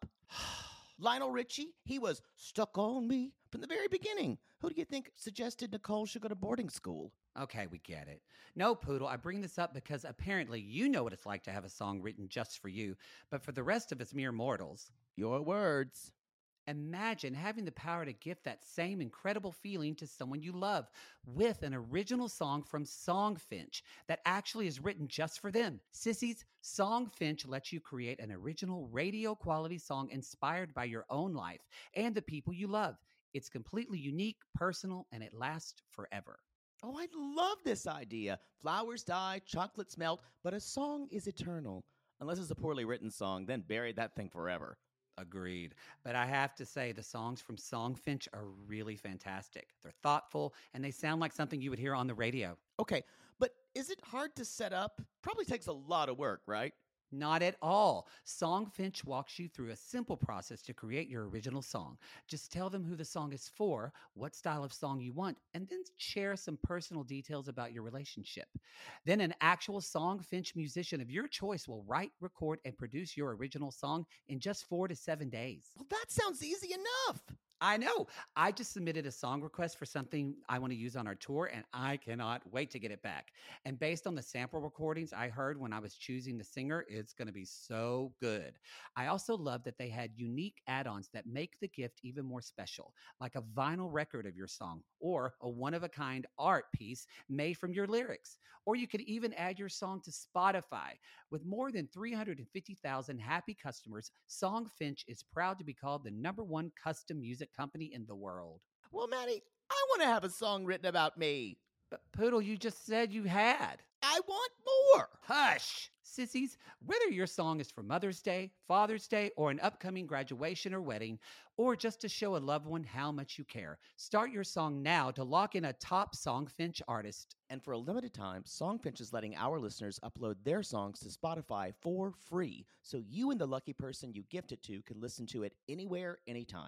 Speaker 3: Lionel Richie, he was stuck on me from the very beginning. Who do you think suggested Nicole should go to boarding school?
Speaker 4: Okay, we get it. No, Poodle, I bring this up because apparently you know what it's like to have a song written just for you, but for the rest of us mere mortals.
Speaker 3: Your words.
Speaker 4: Imagine having the power to gift that same incredible feeling to someone you love with an original song from Songfinch that actually is written just for them. Sissies, Songfinch lets you create an original radio quality song inspired by your own life and the people you love. It's completely unique, personal, and it lasts forever.
Speaker 3: Oh, I love this idea. Flowers die, chocolates melt, but a song is eternal. Unless it's a poorly written song, then bury that thing forever.
Speaker 4: Agreed. But I have to say, the songs from Songfinch are really fantastic. They're thoughtful, and they sound like something you would hear on the radio.
Speaker 3: Okay, but is it hard to set up? Probably takes a lot of work, right?
Speaker 4: Not at all. Songfinch walks you through a simple process to create your original song. Just tell them who the song is for, what style of song you want, and then share some personal details about your relationship. Then an actual Songfinch musician of your choice will write, record, and produce your original song in just 4 to 7 days.
Speaker 3: Well, that sounds easy enough.
Speaker 4: I know. I just submitted a song request for something I want to use on our tour, and I cannot wait to get it back. And based on the sample recordings I heard when I was choosing the singer, it's going to be so good. I also love that they had unique add-ons that make the gift even more special, like a vinyl record of your song or a one-of-a-kind art piece made from your lyrics. Or you could even add your song to Spotify. With more than 350,000 happy customers, Songfinch is proud to be called the #1 custom music company in the world.
Speaker 3: Well, Maddie, I want to have a song written about me.
Speaker 4: But Poodle, you just said you had.
Speaker 3: I want more.
Speaker 4: Hush! Sissies, whether your song is for Mother's Day, Father's Day, or an upcoming graduation or wedding, or just to show a loved one how much you care, start your song now to lock in a top Songfinch artist.
Speaker 3: And for a limited time, Songfinch is letting our listeners upload their songs to Spotify for free, so you and the lucky person you gift it to can listen to it anywhere, anytime.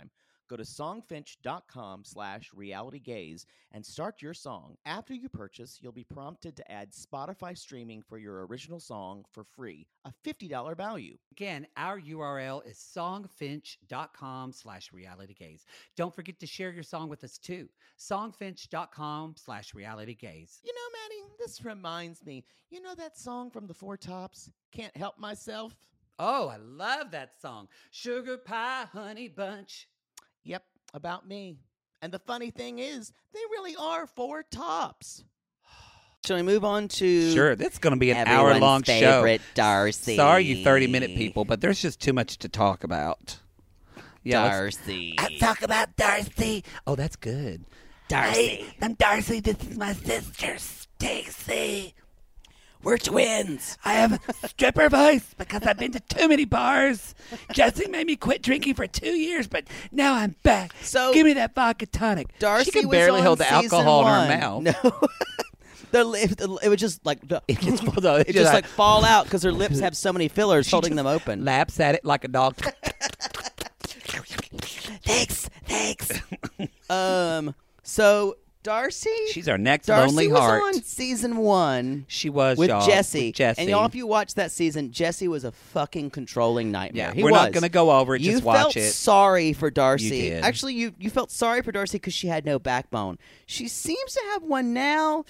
Speaker 3: Go to songfinch.com/realitygaze and start your song. After you purchase, you'll be prompted to add Spotify streaming for your original song for free, a $50 value.
Speaker 4: Again, our URL is songfinch.com/realitygaze. Don't forget to share your song with us too. songfinch.com/realitygaze.
Speaker 3: You know, Maddie, this reminds me, you know that song from the Four Tops, Can't Help Myself?
Speaker 4: Oh, I love that song. Sugar Pie Honey Bunch.
Speaker 3: Yep, about me. And the funny thing is, they really are Four Tops. Shall we move on to...
Speaker 4: Sure, this is going to be an
Speaker 3: everyone's
Speaker 4: hour-long show.
Speaker 3: favorite Darcy.
Speaker 4: Sorry, you 30-minute people, but there's just too much to talk about. Yeah,
Speaker 3: Darcy.
Speaker 4: Let's talk about Darcy. Oh, that's good.
Speaker 3: Darcy.
Speaker 4: Hey, I'm Darcy. This is my sister, Stacy.
Speaker 3: We're twins.
Speaker 4: I have a stripper voice because I've been to too many bars. Jesse made me quit drinking for 2 years, but now I'm back.
Speaker 3: So
Speaker 4: give me that vodka tonic.
Speaker 3: Darcy
Speaker 4: she can
Speaker 3: was
Speaker 4: barely
Speaker 3: on
Speaker 4: hold the
Speaker 3: season
Speaker 4: alcohol in her
Speaker 3: 1.
Speaker 4: mouth.
Speaker 3: No. It would just like
Speaker 4: It just,
Speaker 3: it just like fall out because her lips have so many fillers holding them open.
Speaker 4: Laps at it like a dog.
Speaker 3: Thanks. So Darcy,
Speaker 4: she's our next
Speaker 3: Darcy
Speaker 4: lonely
Speaker 3: was
Speaker 4: heart.
Speaker 3: on season 1.
Speaker 4: She was
Speaker 3: with
Speaker 4: y'all,
Speaker 3: Jesse.
Speaker 4: with Jesse.
Speaker 3: And y'all, if you watch that season, Jesse was a fucking controlling nightmare.
Speaker 4: Yeah, we're not going to go over it. Just watch it.
Speaker 3: You felt sorry for Darcy.
Speaker 4: You did.
Speaker 3: Actually, you felt sorry for Darcy because she had no backbone. She seems to have one now.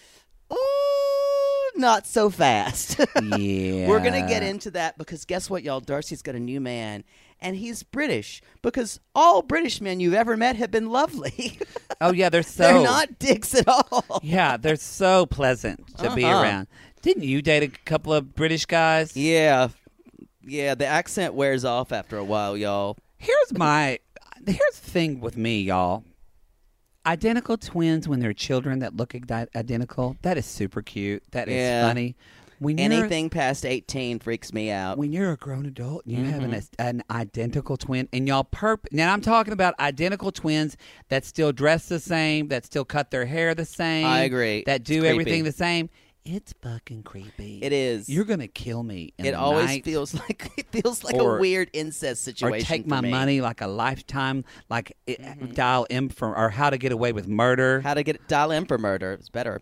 Speaker 3: Oh, not so fast.
Speaker 4: Yeah.
Speaker 3: We're going to get into that because guess what, y'all? Darcy's got a new man, and he's British because all British men you've ever met have been lovely.
Speaker 4: Oh, yeah, they're
Speaker 3: They're not dicks at all.
Speaker 4: Yeah, they're so pleasant to be around. Didn't you date a couple of British guys?
Speaker 3: Yeah, the accent wears off after a while, y'all.
Speaker 4: Here's the thing with me, y'all. Identical twins when they're children that look identical, that is super cute. That is funny. When
Speaker 3: anything past 18 freaks me out.
Speaker 4: When you're a grown adult and you have an identical twin, and y'all now I'm talking about identical twins that still dress the same, that still cut their hair the same.
Speaker 3: I agree.
Speaker 4: That do everything the same. It's fucking creepy.
Speaker 3: It is.
Speaker 4: You're gonna kill me.
Speaker 3: It always feels like a weird incest situation.
Speaker 4: Or take
Speaker 3: for
Speaker 4: my
Speaker 3: me.
Speaker 4: money like a lifetime, like Dial M or How to Get Away with Murder.
Speaker 3: Dial M for Murder. It's better.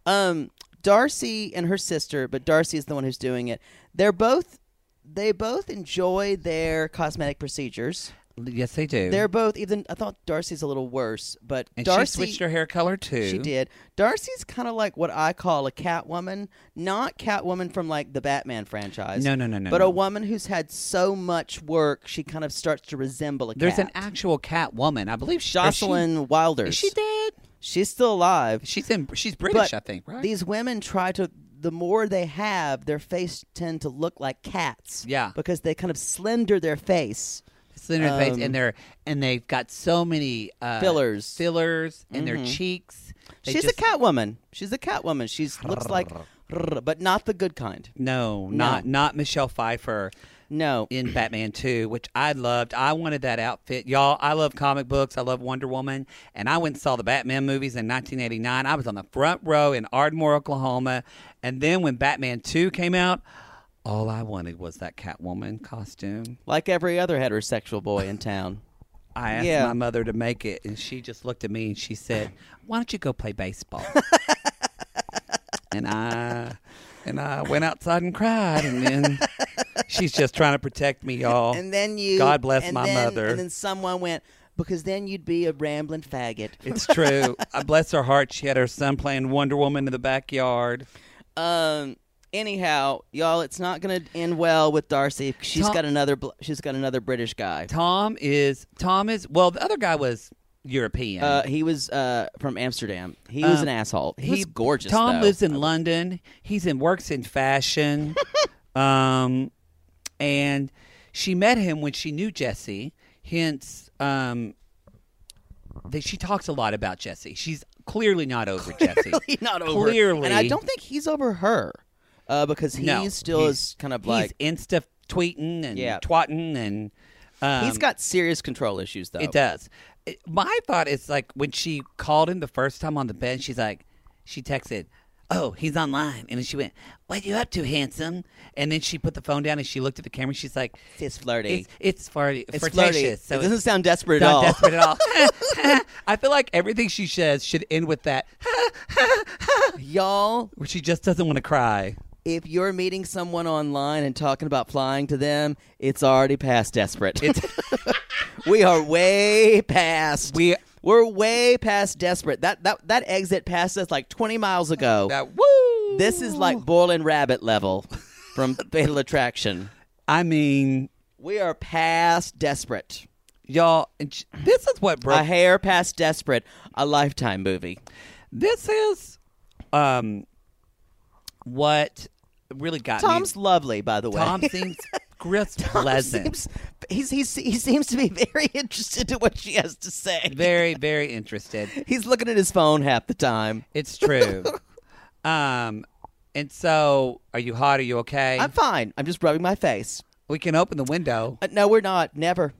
Speaker 3: Darcy and her sister, but Darcy is the one who's doing it. They both enjoy their cosmetic procedures.
Speaker 4: Yes, they do.
Speaker 3: They're both I thought Darcy's a little worse, but
Speaker 4: and
Speaker 3: Darcy
Speaker 4: she switched her hair color too.
Speaker 3: She did. Darcy's kind of like what I call a Catwoman, not Catwoman from like the Batman franchise.
Speaker 4: No.
Speaker 3: But a woman who's had so much work, she kind of starts to resemble a cat.
Speaker 4: There's an actual Catwoman, I believe.
Speaker 3: Jocelyn Wilder.
Speaker 4: Is she dead?
Speaker 3: She's still alive.
Speaker 4: She's British,
Speaker 3: but
Speaker 4: I think, right?
Speaker 3: These women try to. The more they have, their face tend to look like cats.
Speaker 4: Yeah,
Speaker 3: because they kind of slender their face.
Speaker 4: Face, and they've got so many
Speaker 3: fillers
Speaker 4: in their cheeks.
Speaker 3: She's a Catwoman. She looks like, but not the good kind.
Speaker 4: No, not Michelle Pfeiffer.
Speaker 3: No,
Speaker 4: in Batman 2, which I loved. I wanted that outfit, y'all. I love comic books. I love Wonder Woman, and I went and saw the Batman movies in 1989. I was on the front row in Ardmore, Oklahoma, and then when Batman 2 came out. All I wanted was that Catwoman costume.
Speaker 3: Like every other heterosexual boy in town.
Speaker 4: I asked my mother to make it, and she just looked at me and she said, "Why don't you go play baseball?" and I went outside and cried, and then she's just trying to protect me, y'all.
Speaker 3: And then
Speaker 4: God bless my mother.
Speaker 3: And then someone went, because then you'd be a rambling faggot.
Speaker 4: It's true. I bless her heart. She had her son playing Wonder Woman in the backyard.
Speaker 3: Anyhow, y'all, it's not going to end well with Darcy. She's got another British guy.
Speaker 4: Tom is well, the other guy was European.
Speaker 3: He was from Amsterdam. He was an asshole. He was gorgeous.
Speaker 4: Tom
Speaker 3: though.
Speaker 4: lives in London. Works in fashion. And she met him when she knew Jesse. Hence, she talks a lot about Jesse. She's clearly not over Jesse.
Speaker 3: Clearly not over.
Speaker 4: Clearly,
Speaker 3: and I don't think he's over her. Because he's kind of like...
Speaker 4: He's Insta tweeting and twatting and...
Speaker 3: he's got serious control issues, though.
Speaker 4: It does. My thought is, like, when she called him the first time on the bed, she texted, oh, he's online. And then she went, what you up to, handsome? And then she put the phone down and she looked at the camera. And she's like,
Speaker 3: It's flirty.
Speaker 4: It's flirty.
Speaker 3: It's
Speaker 4: flirtatious.
Speaker 3: flirty.
Speaker 4: So
Speaker 3: it doesn't sound desperate at
Speaker 4: not
Speaker 3: all.
Speaker 4: desperate at all. I feel like everything she says should end with that,
Speaker 3: Y'all,
Speaker 4: where she just doesn't want to cry.
Speaker 3: if you're meeting someone online and talking about flying to them, it's already past desperate. We are way past. We're way past desperate. That exit passed us like 20 miles ago.
Speaker 4: Woo!
Speaker 3: This is like boiling rabbit level from Fatal Attraction.
Speaker 4: I mean,
Speaker 3: We are past desperate.
Speaker 4: y'all, this is what broke.
Speaker 3: A hair past desperate. A Lifetime movie.
Speaker 4: This is what really got
Speaker 3: Tom's
Speaker 4: me.
Speaker 3: lovely, by the way.
Speaker 4: Tom seems pleasant.
Speaker 3: He seems to be very interested in what she has to say.
Speaker 4: Very, very interested.
Speaker 3: He's looking at his phone half the time.
Speaker 4: It's true. And so, are you hot? Are you okay?
Speaker 3: I'm fine. I'm just rubbing my face.
Speaker 4: We can open the window.
Speaker 3: No, we're not. Never.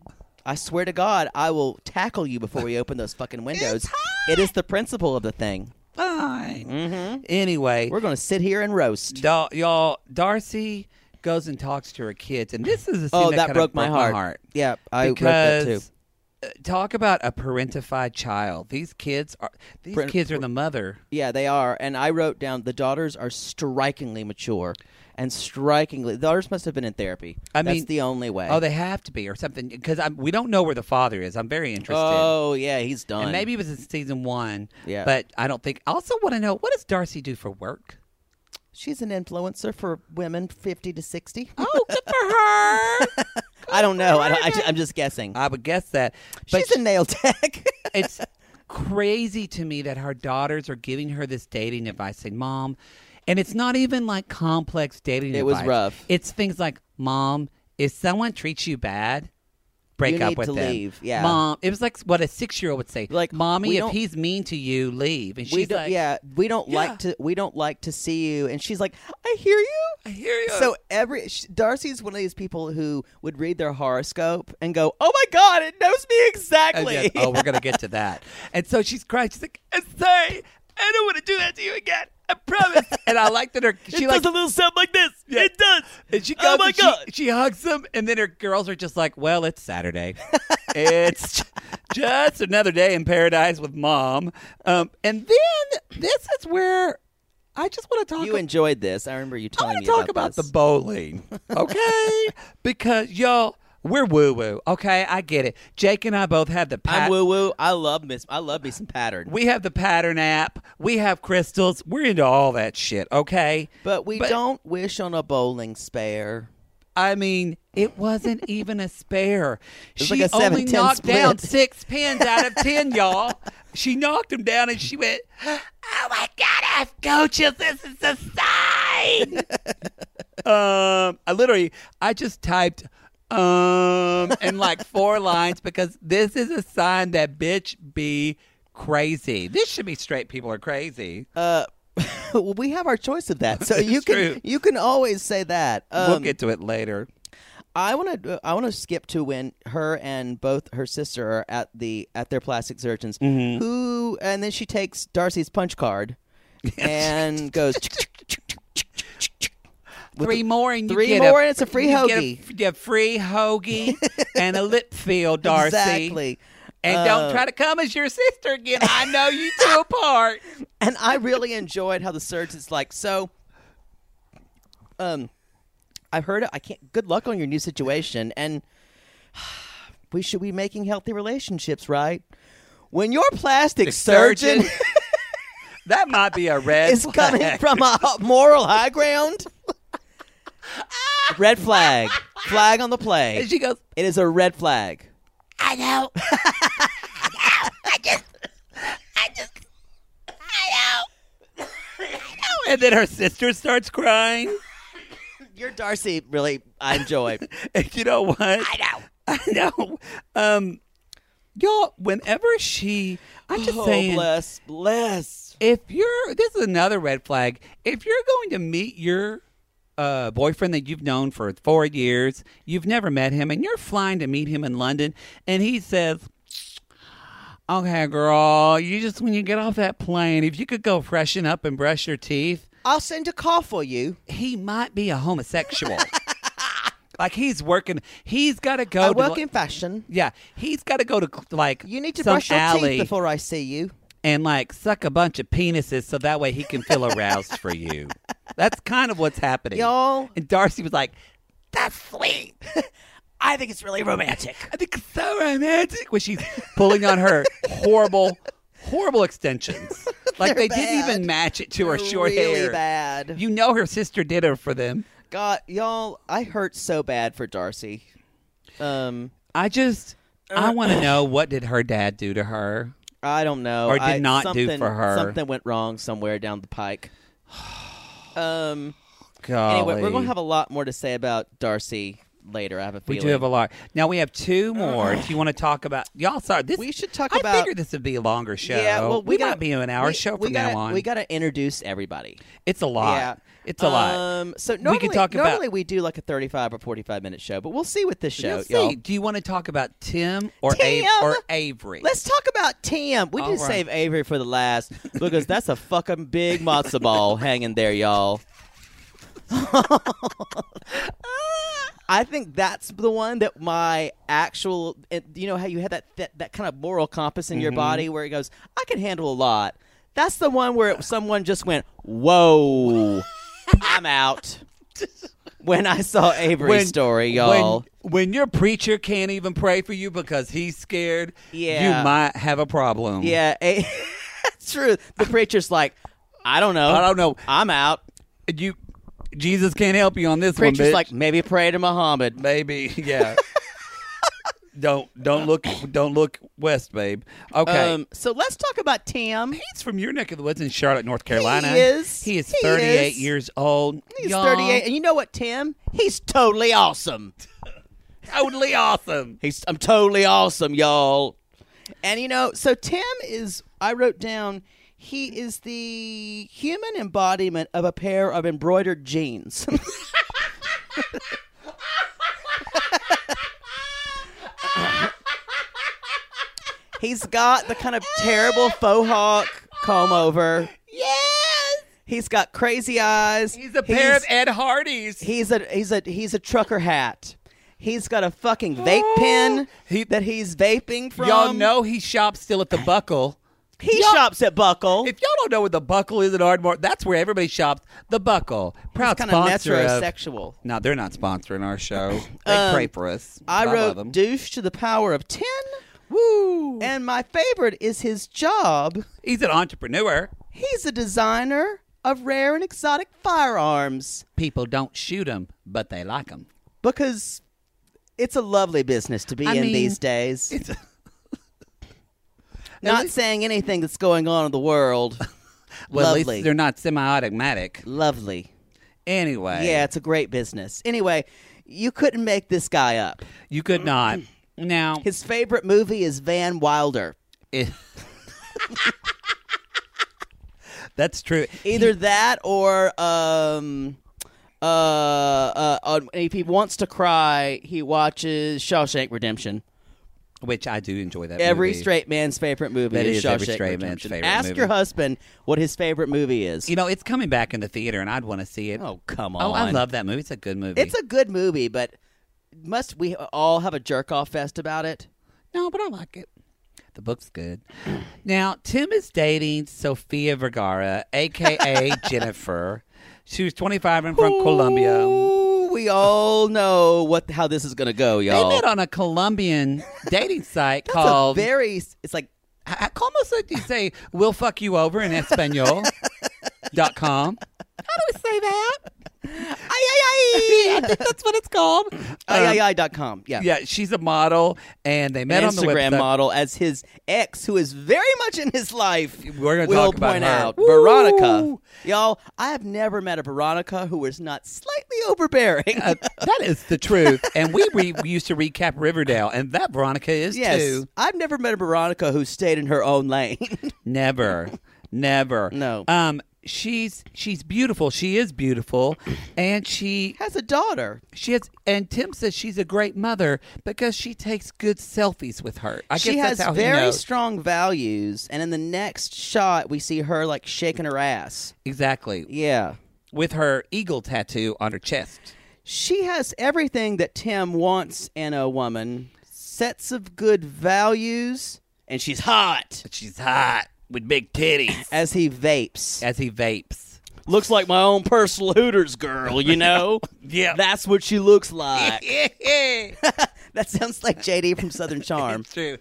Speaker 3: I swear to God, I will tackle you before we open those fucking windows. It is the principle of the thing.
Speaker 4: Fine.
Speaker 3: Mm-hmm.
Speaker 4: Anyway,
Speaker 3: We're going to sit here and roast.
Speaker 4: y'all, Darcy goes and talks to her kids, and this is a scene that
Speaker 3: that
Speaker 4: kind
Speaker 3: broke
Speaker 4: of
Speaker 3: my heart. Yeah, I wrote that too.
Speaker 4: Talk about a parentified child. These kids are the mother.
Speaker 3: Yeah, they are. And I wrote down the daughters are strikingly mature. And strikingly, the daughters must have been in therapy.
Speaker 4: That's
Speaker 3: the only way.
Speaker 4: Oh, they have to be or something because we don't know where the father is. I'm very interested.
Speaker 3: Oh, yeah, he's done.
Speaker 4: And maybe it was in season 1.
Speaker 3: Yeah.
Speaker 4: But I don't think. I also want to know, what does Darcy do for work?
Speaker 3: She's an influencer for women 50 to 60.
Speaker 4: Oh, good for her.
Speaker 3: I don't know. I'm just guessing.
Speaker 4: I would guess that. But
Speaker 3: She's a nail tech.
Speaker 4: it's crazy to me that her daughters are giving her this dating advice, saying, Mom, and it's not even like complex dating advice.
Speaker 3: It was rough.
Speaker 4: It's things like, Mom, if someone treats you bad, break
Speaker 3: You
Speaker 4: up
Speaker 3: need
Speaker 4: with
Speaker 3: to
Speaker 4: them.
Speaker 3: leave, yeah.
Speaker 4: Mom, it was like what a 6-year-old would say.
Speaker 3: Like,
Speaker 4: Mommy,
Speaker 3: we
Speaker 4: if
Speaker 3: don't-
Speaker 4: he's mean to you, leave. And she's like,
Speaker 3: we don't like to see you. And she's like, I hear you.
Speaker 4: I hear you.
Speaker 3: So Darcy's one of these people who would read their horoscope and go, "Oh my God, it knows me exactly."
Speaker 4: And yes, we're gonna get to that. And so she's crying. She's like, I'm sorry, I don't want to do that to you again. I promise. And I like that she
Speaker 3: does a little something like this.
Speaker 4: Yeah.
Speaker 3: It does.
Speaker 4: And she goes,
Speaker 3: Oh my
Speaker 4: and
Speaker 3: God.
Speaker 4: she hugs them, and then her girls are just like, well, it's Saturday. It's just another day in paradise with Mom. And then this is where I just want to talk.
Speaker 3: You enjoyed this. I remember you
Speaker 4: I
Speaker 3: telling
Speaker 4: want
Speaker 3: me
Speaker 4: to talk about
Speaker 3: this.
Speaker 4: the bowling, okay? Because y'all, we're woo woo, okay? I get it. Jake and I both have the
Speaker 3: I'm woo woo. I love me some pattern.
Speaker 4: We have the pattern app. We have crystals. We're into all that shit, okay?
Speaker 3: But we don't wish on a bowling spare.
Speaker 4: I mean, it wasn't even a spare.
Speaker 3: was
Speaker 4: She
Speaker 3: like a
Speaker 4: only
Speaker 3: 7-10
Speaker 4: knocked down
Speaker 3: split.
Speaker 4: 6 pins out of 10, y'all. She knocked them down, and she went, oh, my God, F coaches, this is a sign. I just typed, in like 4 lines because this is a sign that bitch be crazy. This should be straight people are crazy.
Speaker 3: Well, we have our choice of that, so
Speaker 4: It's true.
Speaker 3: you can always say that.
Speaker 4: We'll get to it later.
Speaker 3: I want to skip to when her and both her sister are at their plastic surgeons, and then she takes Darcy's punch card and goes.
Speaker 4: 3 more and you
Speaker 3: 3
Speaker 4: get
Speaker 3: more
Speaker 4: a,
Speaker 3: and it's a free
Speaker 4: you get
Speaker 3: hoagie.
Speaker 4: a free hoagie and a lip feel, Darcy.
Speaker 3: Exactly.
Speaker 4: And don't try to come as your sister again. I know you two apart.
Speaker 3: And I really enjoyed how the surgeon's like, so, I've heard it. I can't. Good luck on your new situation, and we should be making healthy relationships, right? When your plastic surgeon
Speaker 4: That might be a red
Speaker 3: is
Speaker 4: flag.
Speaker 3: coming from a moral high ground. Red flag. Flag on the play.
Speaker 4: And she goes,
Speaker 3: It is a red flag.
Speaker 4: I know. I know. And then her sister starts crying.
Speaker 3: Your Darcy, really, I enjoy.
Speaker 4: And you know what? I know. Y'all, whenever I'm just saying.
Speaker 3: Bless.
Speaker 4: This is another red flag. If you're going to meet your boyfriend that you've known for 4 years, you've never met him, and you're flying to meet him in London, and he says, Okay, girl, when you get off that plane, if you could go freshen up and brush your teeth.
Speaker 8: I'll send a call for you.
Speaker 4: He might be a homosexual. Like he's working. He's got to go.
Speaker 8: I work in fashion.
Speaker 4: Yeah, he's got to go to like
Speaker 8: You need to
Speaker 4: some
Speaker 8: brush your
Speaker 4: alley
Speaker 8: teeth before I see you.
Speaker 4: and like suck a bunch of penises so that way he can feel aroused for you. That's kind of what's happening,
Speaker 8: Y'all.
Speaker 4: And Darcy was like, "That's sweet.
Speaker 8: I think it's really romantic.
Speaker 4: I think it's so romantic." When she's pulling on her horrible extensions, like they didn't even match it to her short
Speaker 8: really
Speaker 4: hair.
Speaker 8: Bad.
Speaker 4: You know her sister did it for them.
Speaker 8: God, y'all, I hurt so bad for Darcy.
Speaker 4: I want to know, what did her dad do to her?
Speaker 8: I don't know.
Speaker 4: Or did not do for her.
Speaker 8: Something went wrong somewhere down the pike.
Speaker 4: Golly.
Speaker 8: Anyway, we're going to have a lot more to say about Darcy later, I have a feeling.
Speaker 4: We do have a lot. Now, we have two more. Do you want to talk about... Y'all, sorry.
Speaker 8: We should talk
Speaker 4: I
Speaker 8: about...
Speaker 4: I figured this would be a longer show.
Speaker 8: Yeah, well,
Speaker 4: we might be an hour show from now on.
Speaker 8: We got to introduce everybody.
Speaker 4: It's a lot.
Speaker 8: Yeah.
Speaker 4: It's a lot.
Speaker 8: So normally,
Speaker 4: we can talk about...
Speaker 8: normally we do like a 35 or 45-minute show, but we'll see with this show,
Speaker 4: You'll
Speaker 8: y'all.
Speaker 4: see. Do you want to talk about Tim or Avery?
Speaker 8: Let's talk about Tim. We need to save Avery for the last because that's a fucking big matzo ball hanging there, y'all. I think that's the one that my actual, you know how you had that kind of moral compass in your body where it goes, I can handle a lot. That's the one where someone just went, whoa, I'm out. When I saw Avery's story, y'all.
Speaker 4: When your preacher can't even pray for you because he's scared,
Speaker 8: Yeah.
Speaker 4: you might have a problem.
Speaker 8: Yeah, that's true. The preacher's like, I don't know. I'm out.
Speaker 4: Jesus can't help you on this one, bitch.
Speaker 8: Preacher's like, maybe pray to Muhammad.
Speaker 4: Maybe, yeah. Don't look west, babe. Okay.
Speaker 8: So let's talk about Tim.
Speaker 4: He's from your neck of the woods in Charlotte, North Carolina.
Speaker 8: He is.
Speaker 4: He is 38 years old.
Speaker 8: He's
Speaker 4: Y'all.
Speaker 8: 38, and you know what, Tim? He's totally awesome.
Speaker 4: Totally awesome.
Speaker 8: I'm totally awesome, y'all. And you know, so Tim is. I wrote down. He is the human embodiment of a pair of embroidered jeans. He's got the kind of terrible faux hawk comb over.
Speaker 4: Yes.
Speaker 8: He's got crazy eyes.
Speaker 4: He's a pair of Ed Hardys.
Speaker 8: He's a trucker hat. He's got a fucking vape pen that he's vaping from.
Speaker 4: Y'all know he shops still at the Buckle.
Speaker 8: He shops at Buckle.
Speaker 4: If y'all don't know where the Buckle is at Ardmore, that's where everybody shops. The Buckle, proud
Speaker 8: He's
Speaker 4: sponsor
Speaker 8: kind of
Speaker 4: of.
Speaker 8: metrosexual.
Speaker 4: No, they're not sponsoring our show. They pray for us.
Speaker 8: I
Speaker 4: love
Speaker 8: wrote
Speaker 4: them.
Speaker 8: douche to the power of 10.
Speaker 4: Woo!
Speaker 8: And my favorite is his job.
Speaker 4: He's an entrepreneur.
Speaker 8: He's a designer of rare and exotic firearms.
Speaker 4: People don't shoot them, but they like them.
Speaker 8: Because it's a lovely business to be in these days. Not saying anything that's going on in the world.
Speaker 4: Well,
Speaker 8: lovely.
Speaker 4: at least they're not semi-automatic.
Speaker 8: Lovely.
Speaker 4: Anyway.
Speaker 8: Yeah, it's a great business. Anyway, you couldn't make this guy up.
Speaker 4: You could not. Now,
Speaker 8: his favorite movie is Van Wilder.
Speaker 4: That's true.
Speaker 8: Either that or if he wants to cry, he watches Shawshank Redemption.
Speaker 4: Which I do enjoy that
Speaker 8: Every
Speaker 4: movie.
Speaker 8: straight man's favorite movie
Speaker 4: That
Speaker 8: is
Speaker 4: is
Speaker 8: Shawshank
Speaker 4: every straight man's
Speaker 8: Redemption.
Speaker 4: favorite
Speaker 8: Ask
Speaker 4: movie.
Speaker 8: your husband what his favorite movie is.
Speaker 4: You know, it's coming back in the theater, and I'd want to see it.
Speaker 8: Oh, come on.
Speaker 4: Oh, I love that movie. It's a good movie.
Speaker 8: It's a good movie, but must we all have a jerk-off fest about it?
Speaker 4: No, but I like it. The book's good. Now, Tim is dating Sofia Vergara, a.k.a. Jennifer. She was 25 and from Colombia.
Speaker 8: We all know how this is going to go, y'all.
Speaker 4: They met on a Colombian dating site
Speaker 8: That's
Speaker 4: called...
Speaker 8: it's like...
Speaker 4: ¿Cómo se dice we'll fuck you over in Espanol.com? How do we say that?
Speaker 8: I
Speaker 4: think that's what it's called.
Speaker 8: .com. Yeah.
Speaker 4: Yeah, she's a model, and they met on the
Speaker 8: Instagram
Speaker 4: website.
Speaker 8: model as his ex, who is very much in his life.
Speaker 4: We're going to
Speaker 8: will
Speaker 4: talk about
Speaker 8: point
Speaker 4: her.
Speaker 8: out
Speaker 4: Woo!
Speaker 8: Veronica. Y'all, I have never met a Veronica who was not slightly overbearing.
Speaker 4: That is the truth. And we used to recap Riverdale, and that Veronica is too.
Speaker 8: I've never met a Veronica who stayed in her own lane.
Speaker 4: Never.
Speaker 8: No.
Speaker 4: she's beautiful. She is beautiful, and she
Speaker 8: has a daughter.
Speaker 4: And Tim says she's a great mother because she takes good selfies with her.
Speaker 8: She has very strong values, and in the next shot, we see her like shaking her ass.
Speaker 4: Exactly.
Speaker 8: Yeah,
Speaker 4: with her eagle tattoo on her chest.
Speaker 8: She has everything that Tim wants in a woman: sets of good values, and she's hot.
Speaker 4: She's hot. With big titties.
Speaker 8: As he vapes.
Speaker 5: Looks like my own personal Hooters girl, you know?
Speaker 4: Yeah.
Speaker 8: That's what she looks like. That sounds like JD from Southern Charm.
Speaker 4: It's true.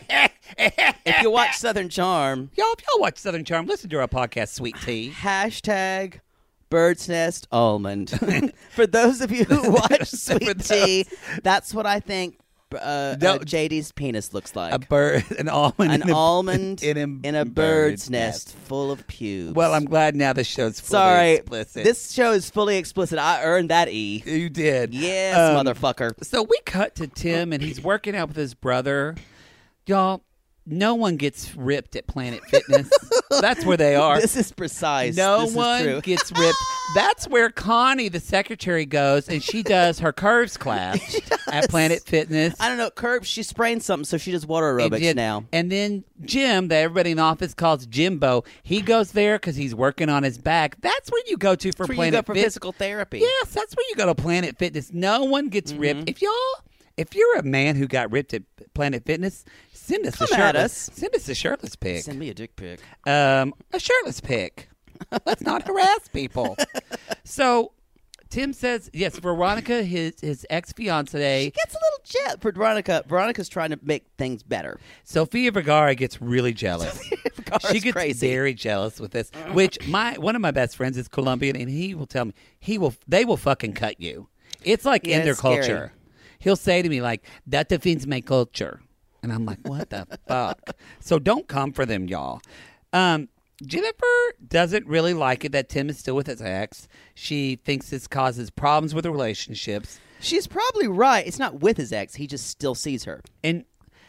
Speaker 8: If you watch Southern Charm.
Speaker 4: Y'all watch Southern Charm, listen to our podcast, Sweet Tea.
Speaker 8: # Bird's Nest Almond. For those of you who watch Sweet Tea, that's what I think JD's penis looks like.
Speaker 4: An almond
Speaker 8: in a bird's nest full of pubes.
Speaker 4: Well, I'm glad now this show's fully explicit.
Speaker 8: This show is fully explicit. I earned that E.
Speaker 4: You did.
Speaker 8: Yes, motherfucker.
Speaker 4: So we cut to Tim, and he's working out with his brother. Y'all, no one gets ripped at Planet Fitness. That's where they are.
Speaker 8: This is precise.
Speaker 4: No
Speaker 8: this
Speaker 4: one
Speaker 8: is true.
Speaker 4: gets ripped. That's where Connie, the secretary, goes, and she does her curves class at Planet Fitness.
Speaker 8: I don't know, curves. She sprained something, so she does water aerobics now.
Speaker 4: And then Jim, that everybody in the office calls Jimbo, he goes there because he's working on his back. That's where you go to for Planet Fitness.
Speaker 8: Physical therapy.
Speaker 4: Yes, that's where you go to Planet Fitness. No one gets ripped. If you're a man who got ripped at Planet Fitness, send us a shirtless pic.
Speaker 8: Send me a dick pic.
Speaker 4: A shirtless pic. Let's not harass people. So Tim says, yes, Veronica, his ex-fiancée.
Speaker 8: She gets a little jet for Veronica. Veronica's trying to make things better.
Speaker 4: Sofia Vergara gets really jealous. She gets
Speaker 8: crazy.
Speaker 4: very jealous with this, which one of my best friends is Colombian, and he will tell me, they will fucking cut you. It's like in their culture.
Speaker 8: Scary.
Speaker 4: He'll say to me, like, that defines my culture. And I'm like, what the fuck? So don't come for them, y'all. Jennifer doesn't really like it that Tim is still with his ex. She thinks this causes problems with the relationships.
Speaker 8: She's probably right. It's not with his ex. He just still sees her.
Speaker 4: And,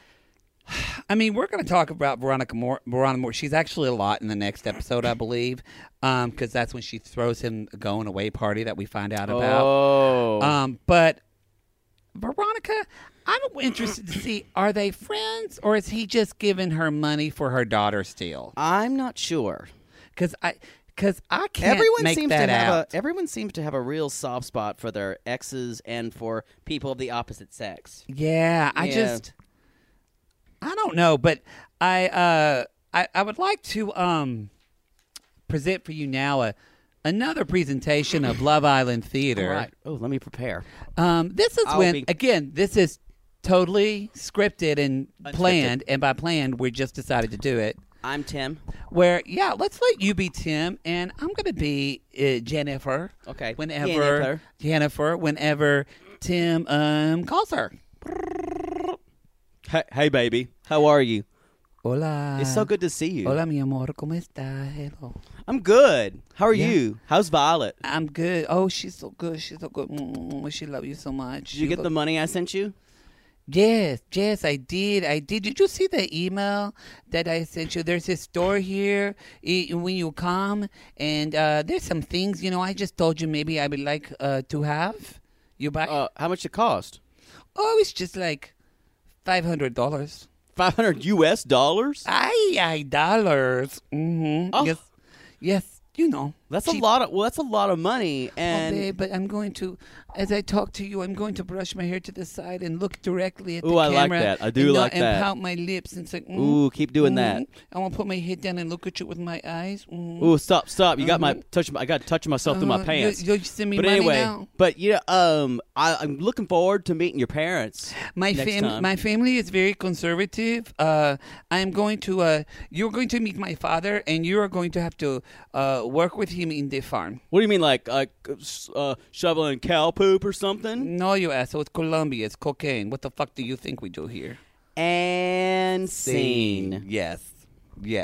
Speaker 4: I mean, we're going to talk about Veronica more. She's actually a lot in the next episode, I believe, because that's when she throws him a going-away party that we find out about.
Speaker 8: Oh.
Speaker 4: But Veronica, I'm interested to see, are they friends, or is he just giving her money for her daughter still?
Speaker 8: I'm not sure.
Speaker 4: Because I can't make that out.
Speaker 8: Everyone seems to have a real soft spot for their exes and for people of the opposite sex.
Speaker 4: Yeah, I don't know, but I would like to present for you now another presentation of Love Island Theater.
Speaker 8: All right. Oh, let me prepare.
Speaker 4: This is this is totally scripted and planned, and by planned, we just decided to do it.
Speaker 8: I'm Tim.
Speaker 4: Let's let you be Tim, and I'm going to be Jennifer.
Speaker 8: Okay.
Speaker 4: Jennifer, whenever Tim calls her.
Speaker 8: Hey, baby. How are you?
Speaker 4: Hola.
Speaker 8: It's so good to see you.
Speaker 4: Hola, mi amor. ¿Cómo estás? Hello.
Speaker 8: I'm good. How are you? How's Violet?
Speaker 4: I'm good. Oh, she's so good. She's so good. She loves you so much.
Speaker 8: Did you get the money I sent you?
Speaker 4: Yes, I did. Did you see the email that I sent you? There's a store here when you come, and there's some things, I just told you maybe I would like to have. You buy?
Speaker 8: How much it cost?
Speaker 4: Oh, it's just like $500.
Speaker 8: $500 US dollars?
Speaker 4: Ay, dollars. Mm-hmm.
Speaker 8: Oh.
Speaker 4: Yes.
Speaker 8: That's cheap. That's a lot of money. And
Speaker 4: babe, but I'm going to, as I talk to you, I'm going to brush my hair to the side and look directly at the camera.
Speaker 8: I like that. I do like that.
Speaker 4: And pout my lips and say,
Speaker 8: ooh, keep doing that.
Speaker 4: I want to put my head down and look at you with my eyes.
Speaker 8: Ooh, stop! You got my touch. I got to touch myself through my pants.
Speaker 4: You send me
Speaker 8: but
Speaker 4: money
Speaker 8: anyway,
Speaker 4: now?
Speaker 8: But I'm looking forward to meeting your parents.
Speaker 4: My family is very conservative. I'm going to. You're going to meet my father, and you are going to have to work with him in the farm.
Speaker 8: What do you mean, like shoveling cow poop or something?
Speaker 4: No, you asshole. It's Colombia. It's cocaine. What the fuck do you think we do here?
Speaker 8: And scene.
Speaker 4: Yes.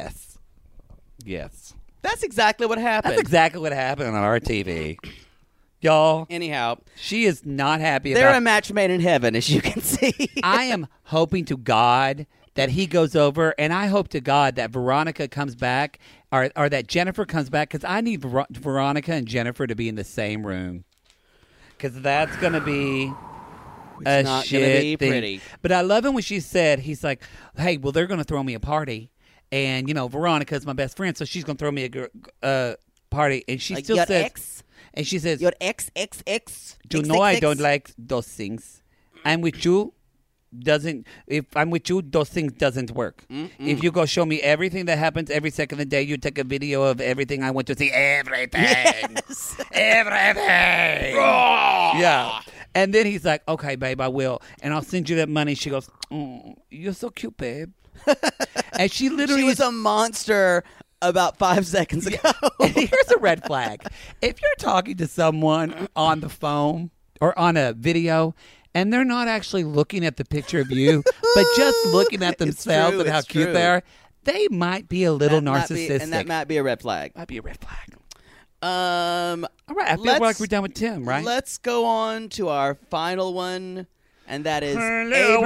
Speaker 8: That's exactly what happened.
Speaker 4: That's exactly what happened on our TV. y'all.
Speaker 8: Anyhow,
Speaker 4: She is not happy
Speaker 8: they're
Speaker 4: about
Speaker 8: a match made in heaven, as you can see.
Speaker 4: I am hoping to God that he goes over, and I hope to God that Veronica comes back, or that Jennifer comes back, because I need Veronica and Jennifer to be in the same room, because that's going to be a
Speaker 8: not
Speaker 4: shit
Speaker 8: gonna be
Speaker 4: thing.
Speaker 8: pretty.
Speaker 4: But I love it when she said, he's like, hey, well, they're going to throw me a party, and, Veronica's my best friend, so she's going to throw me a party, and she
Speaker 8: Like
Speaker 4: still
Speaker 8: your
Speaker 4: says,
Speaker 8: ex?
Speaker 4: and she says,
Speaker 8: Your ex.
Speaker 4: you know I don't like those things. I'm with you. If I'm with you, those things doesn't work. If you go show me everything that happens every second of the day, you take a video of everything I want to see. Everything.
Speaker 8: Yes.
Speaker 4: Everything. Yeah. And then he's like, okay, babe, I will. And I'll send you that money. She goes, you're so cute, babe. And she literally
Speaker 8: She was a monster about 5 seconds ago.
Speaker 4: Here's a red flag. If you're talking to someone on the phone or on a video and they're not actually looking at the picture of you, but just looking at themselves
Speaker 8: true,
Speaker 4: and how
Speaker 8: it's
Speaker 4: cute
Speaker 8: true.
Speaker 4: they are, they might be a little
Speaker 8: That might be-
Speaker 4: narcissistic.
Speaker 8: and that might be a red flag.
Speaker 4: Might be a red flag.
Speaker 8: All
Speaker 4: right, I feel like we're done with Tim, right?
Speaker 8: Let's go on to our final one, and that is
Speaker 4: Avery.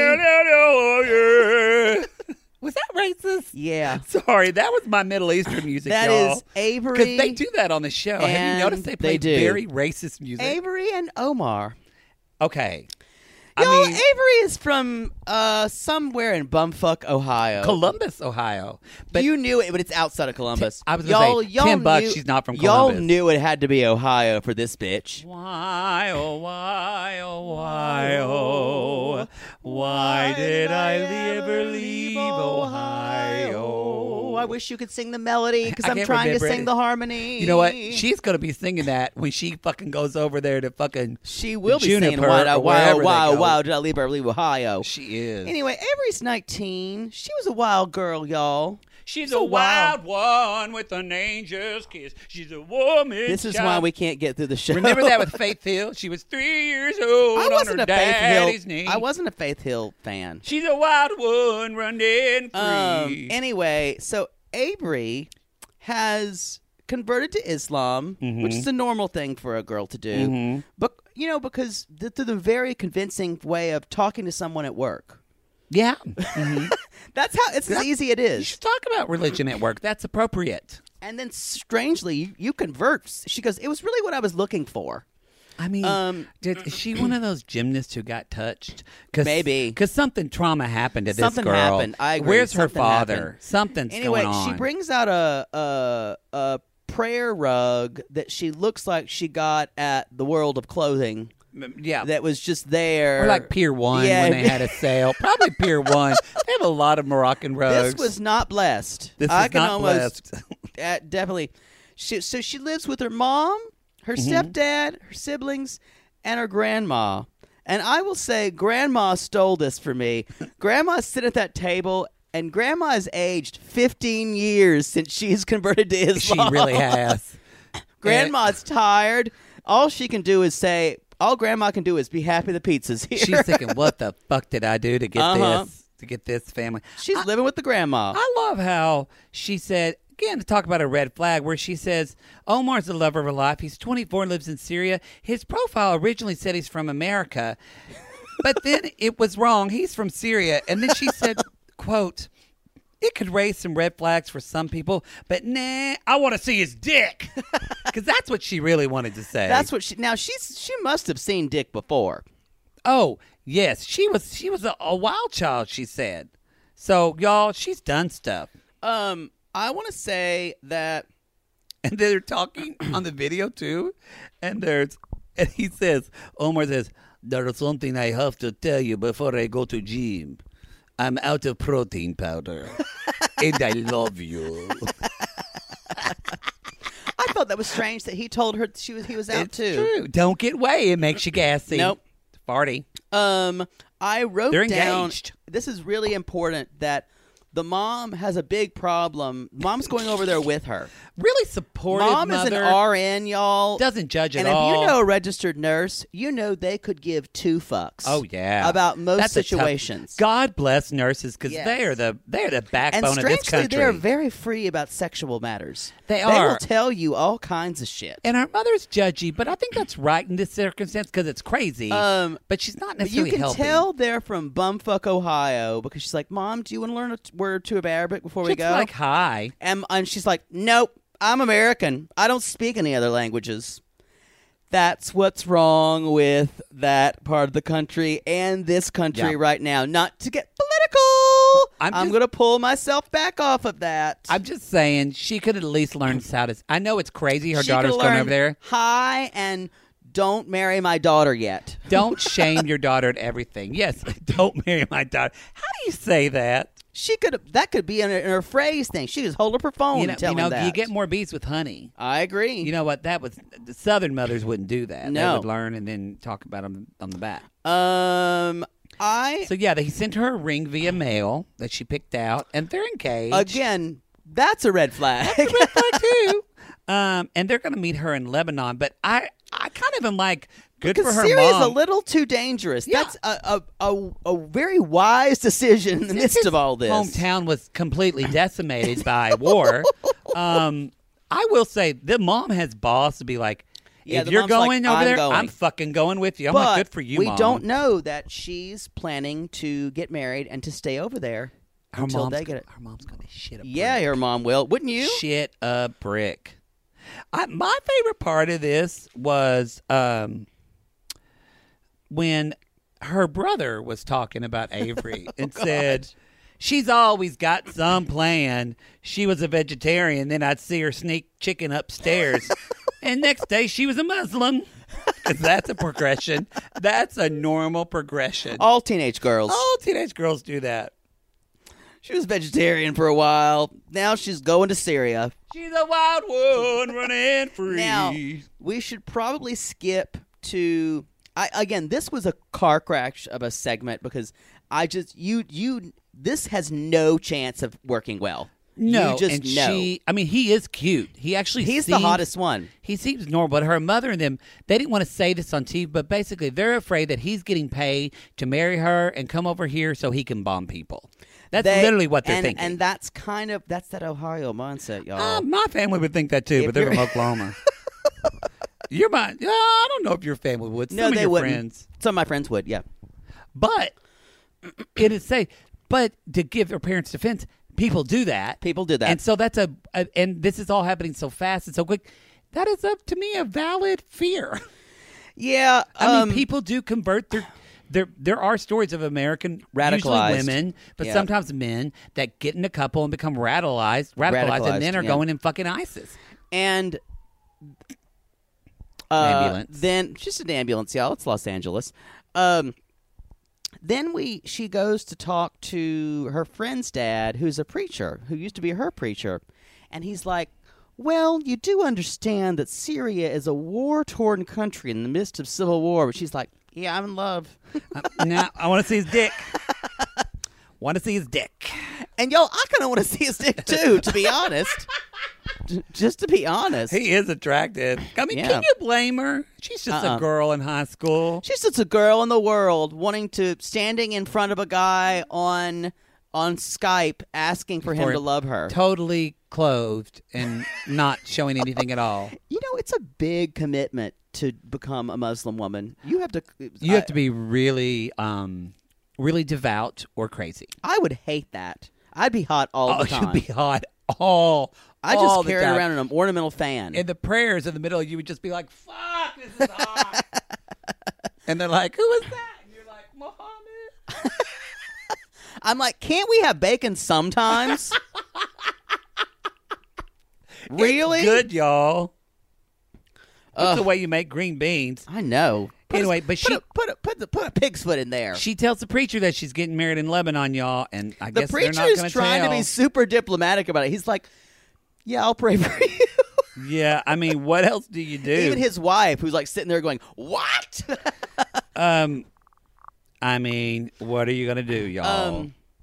Speaker 4: Was that racist?
Speaker 8: Yeah.
Speaker 4: Sorry, that was my Middle Eastern music,
Speaker 8: That
Speaker 4: y'all.
Speaker 8: is Avery.
Speaker 4: Because they do that on the show. Have you
Speaker 8: and
Speaker 4: noticed they play
Speaker 8: do.
Speaker 4: very racist music?
Speaker 8: Avery and Omar.
Speaker 4: Okay.
Speaker 8: Y'all, Avery is from somewhere in bumfuck Ohio.
Speaker 4: Columbus, Ohio. But
Speaker 8: you knew it, but it's outside of Columbus.
Speaker 4: I was going to say, $10
Speaker 8: knew,
Speaker 4: she's not from
Speaker 8: Y'all
Speaker 4: Columbus.
Speaker 8: knew it had to be Ohio for this bitch.
Speaker 4: Why, oh, why, oh, why, oh, why did I ever leave Ohio?
Speaker 8: I wish you could sing the melody because
Speaker 4: I
Speaker 8: I'm
Speaker 4: can't
Speaker 8: trying to
Speaker 4: remember
Speaker 8: sing
Speaker 4: it.
Speaker 8: the harmony.
Speaker 4: You know what? She's going to be singing that when she fucking goes over there to fucking
Speaker 8: She will be
Speaker 4: Juniper
Speaker 8: singing
Speaker 4: or
Speaker 8: wow,
Speaker 4: wherever they
Speaker 8: wow,
Speaker 4: go.
Speaker 8: wow, did I leave Ohio?
Speaker 4: She is.
Speaker 8: Anyway, Avery's 19. She was a wild girl, y'all.
Speaker 4: She's
Speaker 8: So
Speaker 4: a wild one with an angel's kiss. She's a woman.
Speaker 8: This is why we can't get through the show.
Speaker 4: Remember that with Faith Hill? She was 3 years old
Speaker 8: I wasn't
Speaker 4: on her
Speaker 8: a Faith
Speaker 4: daddy's
Speaker 8: Hill.
Speaker 4: knee.
Speaker 8: I wasn't a Faith Hill fan.
Speaker 4: She's a wild one running free.
Speaker 8: Anyway, so Avery has converted to Islam, which is a normal thing for a girl to do. But because through the very convincing way of talking to someone at work.
Speaker 4: Yeah.
Speaker 8: That's how it's as easy it
Speaker 4: You
Speaker 8: is.
Speaker 4: should talk about religion at work. That's appropriate.
Speaker 8: And then strangely, you convert. She goes, it was really what I was looking for.
Speaker 4: I mean, is she one of those gymnasts who got touched?
Speaker 8: Maybe.
Speaker 4: Because something trauma happened to this
Speaker 8: Something
Speaker 4: girl.
Speaker 8: happened. I agree.
Speaker 4: Where's her
Speaker 8: Something
Speaker 4: father?
Speaker 8: happened.
Speaker 4: Something's
Speaker 8: Anyway,
Speaker 4: going on.
Speaker 8: she brings out a prayer rug that she looks like she got at the World of Clothing.
Speaker 4: Yeah.
Speaker 8: That was just there.
Speaker 4: Or like Pier 1
Speaker 8: Yeah.
Speaker 4: when they had a sale. Probably Pier 1. They have a lot of Moroccan rugs.
Speaker 8: This was not blessed.
Speaker 4: This
Speaker 8: I
Speaker 4: was
Speaker 8: can
Speaker 4: not
Speaker 8: almost,
Speaker 4: blessed.
Speaker 8: Definitely. So she lives with her mom, her stepdad, her siblings, and her grandma. And I will say, Grandma stole this for me. Grandma's sitting at that table, and Grandma has aged 15 years since she's converted to Islam.
Speaker 4: She really has.
Speaker 8: Grandma's tired. All she can do is say, all Grandma can do is be happy the pizza's here.
Speaker 4: She's thinking, what the fuck did I do to get this? To get this family?
Speaker 8: She's living with the grandma.
Speaker 4: I love how she said, again, to talk about a red flag, where she says, Omar's the lover of her life. He's 24 and lives in Syria. His profile originally said he's from America, but then it was wrong. He's from Syria. And then she said, quote, it could raise some red flags for some people, but nah, I want to see his dick. Because that's what she really wanted to say.
Speaker 8: That's what she must have seen Dick before.
Speaker 4: Oh, yes. She was a wild child, she said. So, y'all, she's done stuff.
Speaker 8: I want to say that,
Speaker 4: and they're talking on the video too, and he says, Omar says, there's something I have to tell you before I go to gym. I'm out of protein powder, and I love you.
Speaker 8: I thought that was strange that he told her he was out
Speaker 4: It's
Speaker 8: too.
Speaker 4: true. Don't get way; it makes you gassy.
Speaker 8: Nope.
Speaker 4: Farty.
Speaker 8: I wrote
Speaker 4: They're
Speaker 8: down.
Speaker 4: engaged.
Speaker 8: This is really important that The mom has a big problem. Mom's going over there with her.
Speaker 4: Really supportive
Speaker 8: Mom
Speaker 4: mother.
Speaker 8: is an RN, y'all.
Speaker 4: Doesn't judge at
Speaker 8: and
Speaker 4: all.
Speaker 8: And if you know a registered nurse, you know they could give 2 fucks.
Speaker 4: Oh yeah,
Speaker 8: about most
Speaker 4: That's
Speaker 8: situations.
Speaker 4: God bless nurses because
Speaker 8: Yes.
Speaker 4: they are the backbone
Speaker 8: and
Speaker 4: of this country.
Speaker 8: they are very free about sexual matters.
Speaker 4: They
Speaker 8: They
Speaker 4: are.
Speaker 8: will tell you all kinds of shit.
Speaker 4: And our mother's judgy, but I think that's right in this circumstance because it's crazy. But she's not
Speaker 8: But you
Speaker 4: necessarily
Speaker 8: can
Speaker 4: helping.
Speaker 8: tell they're from bumfuck Ohio because she's like, Mom, do you want to learn a word or two of Arabic before we
Speaker 4: It's
Speaker 8: go?
Speaker 4: like hi.
Speaker 8: And she's like, nope, I'm American. I don't speak any other languages. That's what's wrong with that part of the country and this country
Speaker 4: Yeah.
Speaker 8: right now. Not to get political. I'm
Speaker 4: just-
Speaker 8: going to pull myself back off of that.
Speaker 4: I'm just saying she could at least learn how to. I know it's crazy. Her
Speaker 8: She
Speaker 4: daughter's
Speaker 8: could
Speaker 4: going
Speaker 8: learn
Speaker 4: over there.
Speaker 8: Hi and don't marry my daughter yet.
Speaker 4: Don't shame your daughter at everything. Yes, don't marry my daughter. How do you say that?
Speaker 8: That could be in her phrase thing. She just hold up her phone and tell him that.
Speaker 4: You get more bees with honey.
Speaker 8: I agree.
Speaker 4: You know what? That was the Southern mothers wouldn't do that.
Speaker 8: No.
Speaker 4: They would learn and then talk about them on the back. So yeah, they sent her a ring via mail that she picked out, and they're engaged.
Speaker 8: Again, that's a red flag.
Speaker 4: That's a red flag too. And they're going to meet her in Lebanon, but I kind of am like, good
Speaker 8: because
Speaker 4: for her
Speaker 8: Syria's
Speaker 4: mom.
Speaker 8: a little too dangerous.
Speaker 4: Yeah.
Speaker 8: That's a very wise decision in the midst of all this.
Speaker 4: Hometown was completely decimated by war. I will say the mom has balls to be like,
Speaker 8: Yeah,
Speaker 4: if
Speaker 8: the
Speaker 4: you're
Speaker 8: mom's like,
Speaker 4: going over
Speaker 8: "I'm
Speaker 4: there,
Speaker 8: going."
Speaker 4: I'm fucking going with you. I'm
Speaker 8: but
Speaker 4: like, good for you,
Speaker 8: we
Speaker 4: Mom.
Speaker 8: don't know that she's planning to get married and to stay over there until they get it.
Speaker 4: Her mom's going to shit a brick.
Speaker 8: Yeah, her mom will. Wouldn't you?
Speaker 4: Shit a brick. My favorite part of this was when her brother was talking about Avery and said, she's always got some plan. She was a vegetarian. Then I'd see her sneak chicken upstairs. And next day she was a Muslim. 'Cause that's a progression. That's a normal progression.
Speaker 8: All teenage girls.
Speaker 4: All teenage girls do that.
Speaker 8: She was vegetarian for a while. Now she's going to Syria.
Speaker 4: She's a wild one running free.
Speaker 8: Now, we should probably skip to... Again, this was a car crash of a segment because this has no chance of working well.
Speaker 4: No,
Speaker 8: you just
Speaker 4: and
Speaker 8: know.
Speaker 4: he is cute.
Speaker 8: He's the hottest one.
Speaker 4: He seems normal, but her mother and them, they didn't want to say this on TV, but basically they're afraid that he's getting paid to marry her and come over here so he can bomb people. That's literally what they're thinking.
Speaker 8: And that's that Ohio mindset, y'all.
Speaker 4: My family would think that too, but they're from Oklahoma. I don't know if your family would. Some
Speaker 8: No,
Speaker 4: of
Speaker 8: they
Speaker 4: your
Speaker 8: wouldn't.
Speaker 4: friends.
Speaker 8: Some of my friends would, yeah.
Speaker 4: But it is safe. But to give their parents defense, people do that.
Speaker 8: People do that.
Speaker 4: And so that's and this is all happening so fast and so quick. That is, to me, a valid fear.
Speaker 8: Yeah.
Speaker 4: I mean, people do convert there are stories of American
Speaker 8: Radicalized.
Speaker 4: usually women, but
Speaker 8: Yeah.
Speaker 4: sometimes men that get in a couple and become radicalized and then are
Speaker 8: yeah.
Speaker 4: going in fucking ISIS.
Speaker 8: And
Speaker 4: Ambulance.
Speaker 8: Then just an ambulance, y'all. It's Los Angeles. Then she goes to talk to her friend's dad, who's a preacher, who used to be her preacher, and he's like, "Well, you do understand that Syria is a war-torn country in the midst of civil war." But she's like, "Yeah, I'm in love."
Speaker 4: Now I want to see his dick. Want to see his dick.
Speaker 8: And y'all, I kind of want to see his dick too, to be honest. Just to be honest.
Speaker 4: He is attractive. I mean,
Speaker 8: Yeah.
Speaker 4: can you blame her? She's just a girl in high school.
Speaker 8: She's just a girl in the world standing in front of a guy on Skype asking for him to love her.
Speaker 4: Totally clothed and not showing anything at all.
Speaker 8: You know, it's a big commitment to become a Muslim woman. You have to
Speaker 4: be really, really devout or crazy.
Speaker 8: I would hate that. I'd be hot all the time.
Speaker 4: You'd be hot all
Speaker 8: I just
Speaker 4: all the
Speaker 8: carried
Speaker 4: time.
Speaker 8: around an ornamental fan.
Speaker 4: And the prayers in the middle, you would just be like, fuck, this is hot. And they're like, who is that? And you're like, Muhammad.
Speaker 8: I'm like, can't we have bacon sometimes? Really?
Speaker 4: It's good, y'all. That's the way you make green beans.
Speaker 8: I know.
Speaker 4: Anyway, but she
Speaker 8: put a pig's foot in there.
Speaker 4: She tells the preacher that she's getting married in Lebanon, y'all, and I
Speaker 8: The
Speaker 4: guess they're
Speaker 8: preacher
Speaker 4: not
Speaker 8: is
Speaker 4: going to
Speaker 8: trying to be super diplomatic about it. He's like, "Yeah, I'll pray for you."
Speaker 4: Yeah, I mean, what else do you do?
Speaker 8: Even his wife, who's like sitting there going, "What?"
Speaker 4: I mean, what are you going to do, y'all?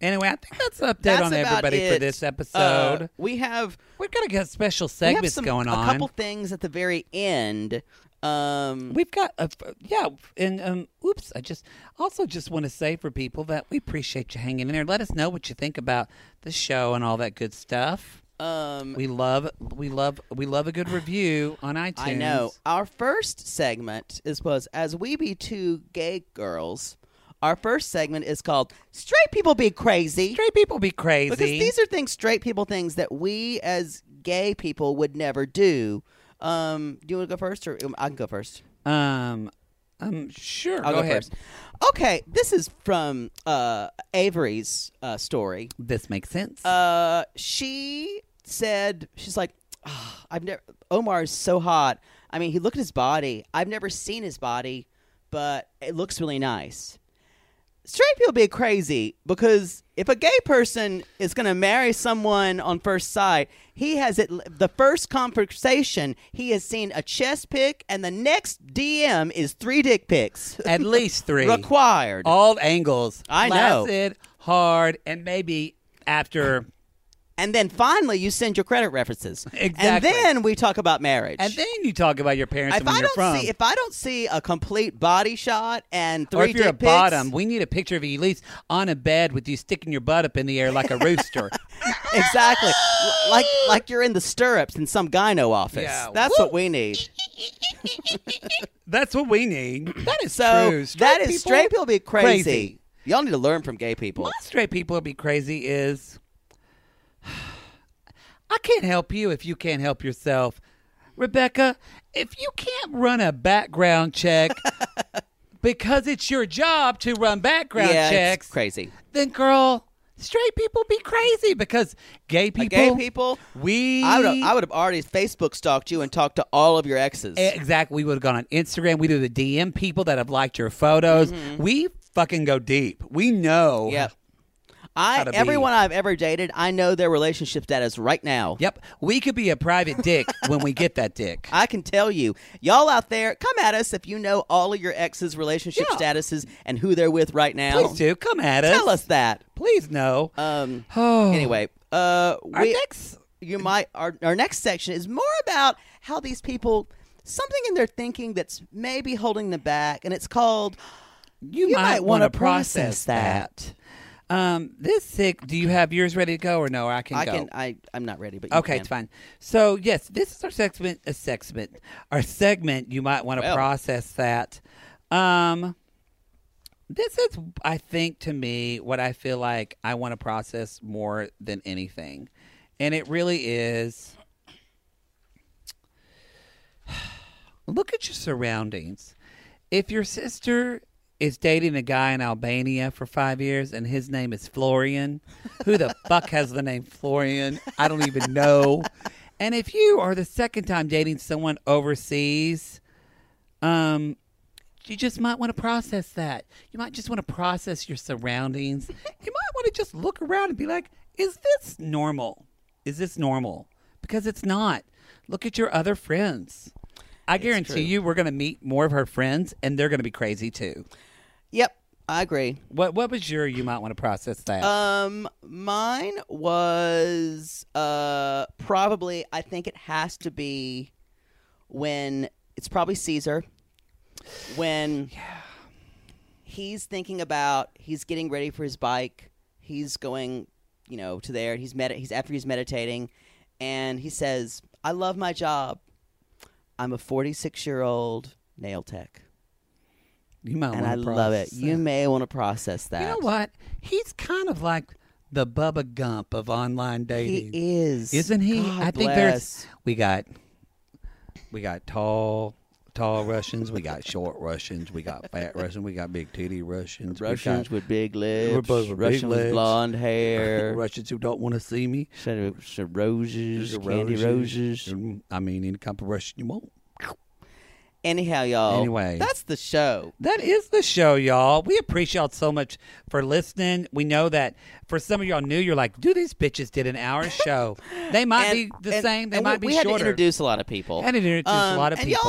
Speaker 4: Anyway, I think that's an update on everybody for this episode.
Speaker 8: We've got
Speaker 4: We're going to get special segments going on.
Speaker 8: A couple things at the very end.
Speaker 4: We've got oops! I just want to say for people that we appreciate you hanging in there. Let us know what you think about the show and all that good stuff. We love a good review on iTunes.
Speaker 8: I know. Our first segment was As We Be Two Gay Girls. Our first segment is called Straight People Be Crazy.
Speaker 4: Straight people be crazy.
Speaker 8: Because these are straight people things that we as gay people would never do. Do you want to go first, or I can go first?
Speaker 4: Sure.
Speaker 8: I'll go
Speaker 4: ahead.
Speaker 8: first. Okay, this is from Avery's story.
Speaker 4: This makes sense.
Speaker 8: She said, she's like, Omar is so hot. I mean, he looked at his body. I've never seen his body, but it looks really nice. Straight people be crazy because if a gay person is going to marry someone on first sight, he has the first conversation, he has seen a chest pic, and the next DM is 3 dick pics.
Speaker 4: At least 3.
Speaker 8: Required.
Speaker 4: All angles.
Speaker 8: I know.
Speaker 4: Flaccid, hard, and maybe after...
Speaker 8: And then finally, you send your credit references.
Speaker 4: Exactly.
Speaker 8: And then we talk about marriage.
Speaker 4: And then you talk about your parents and where you're from.
Speaker 8: If I don't see a complete body shot and 3
Speaker 4: or if you're a
Speaker 8: dick pics,
Speaker 4: bottom, we need a picture of you at least on a bed with you sticking your butt up in the air like a rooster.
Speaker 8: Exactly. like you're in the stirrups in some gyno office.
Speaker 4: Yeah.
Speaker 8: That's what we need.
Speaker 4: That's what we need. That is
Speaker 8: so
Speaker 4: true.
Speaker 8: Straight people be crazy. Y'all need to learn from gay people.
Speaker 4: My straight people be crazy is... I can't help you if you can't help yourself. Rebecca, if you can't run a background check because it's your job to run background checks,
Speaker 8: it's crazy.
Speaker 4: Then, girl, straight people be crazy because gay people...
Speaker 8: I would have already Facebook stalked you and talked to all of your exes.
Speaker 4: Exactly. We would have gone on Instagram. We do the DM people that have liked your photos. Mm-hmm. We fucking go deep. We know.
Speaker 8: Yep. Everyone I've ever dated, I know their relationship status right now.
Speaker 4: Yep. We could be a private dick when we get that dick.
Speaker 8: I can tell you. Y'all out there, come at us if you know all of your exes' relationship statuses and who they're with right now.
Speaker 4: Please do. Come at us.
Speaker 8: Tell us that.
Speaker 4: Please know.
Speaker 8: Anyway, our
Speaker 4: next
Speaker 8: section is more about how these people, something in their thinking that's maybe holding them back, and it's called You Might Want to Process That.
Speaker 4: Do you have yours ready to go or no? I can go.
Speaker 8: I'm not ready, but
Speaker 4: okay, it's fine. So yes, this is our segment. Our segment. You might want to process that. This is, I think, to me, what I feel like I want to process more than anything, and it really is. Look at your surroundings. If your sister is dating a guy in Albania for 5 years and his name is Florian. Who the fuck has the name Florian? I don't even know. And if you are the second time dating someone overseas, you just might want to process that. You might just want to process your surroundings. You might want to just look around and be like, is this normal? Is this normal? Because it's not. Look at your other friends. I guarantee you we're going to meet more of her friends, and they're going to be crazy, too.
Speaker 8: Yep, I agree.
Speaker 4: What was your you might want to process that?
Speaker 8: Mine was probably, I think it has to be when, it's probably Caesar, when he's thinking about, he's getting ready for his bike, he's going, to there, he's after he's meditating, and he says, I love my job. I'm a 46-year-old nail tech.
Speaker 4: You might
Speaker 8: and I love it.
Speaker 4: That.
Speaker 8: You may want to process that.
Speaker 4: You know what? He's kind of like the Bubba Gump of online dating.
Speaker 8: He is.
Speaker 4: Isn't he?
Speaker 8: God
Speaker 4: I think
Speaker 8: bless.
Speaker 4: we got tall Russians, we got short Russians, we got fat Russians, we got big titty Russians.
Speaker 8: Russians with big lips.
Speaker 4: Russians
Speaker 8: with blonde hair.
Speaker 4: Russians who don't want to see me.
Speaker 8: Some roses, candy roses.
Speaker 4: I mean, any kind of Russian you want.
Speaker 8: Anyhow, y'all.
Speaker 4: Anyway.
Speaker 8: That's the show.
Speaker 4: That is the show, y'all. We appreciate y'all so much for listening. We know that for some of y'all new, you're like, dude, these bitches did an hour show. They might be the same. They might be shorter.
Speaker 8: We had to introduce a lot of people.
Speaker 4: And y'all,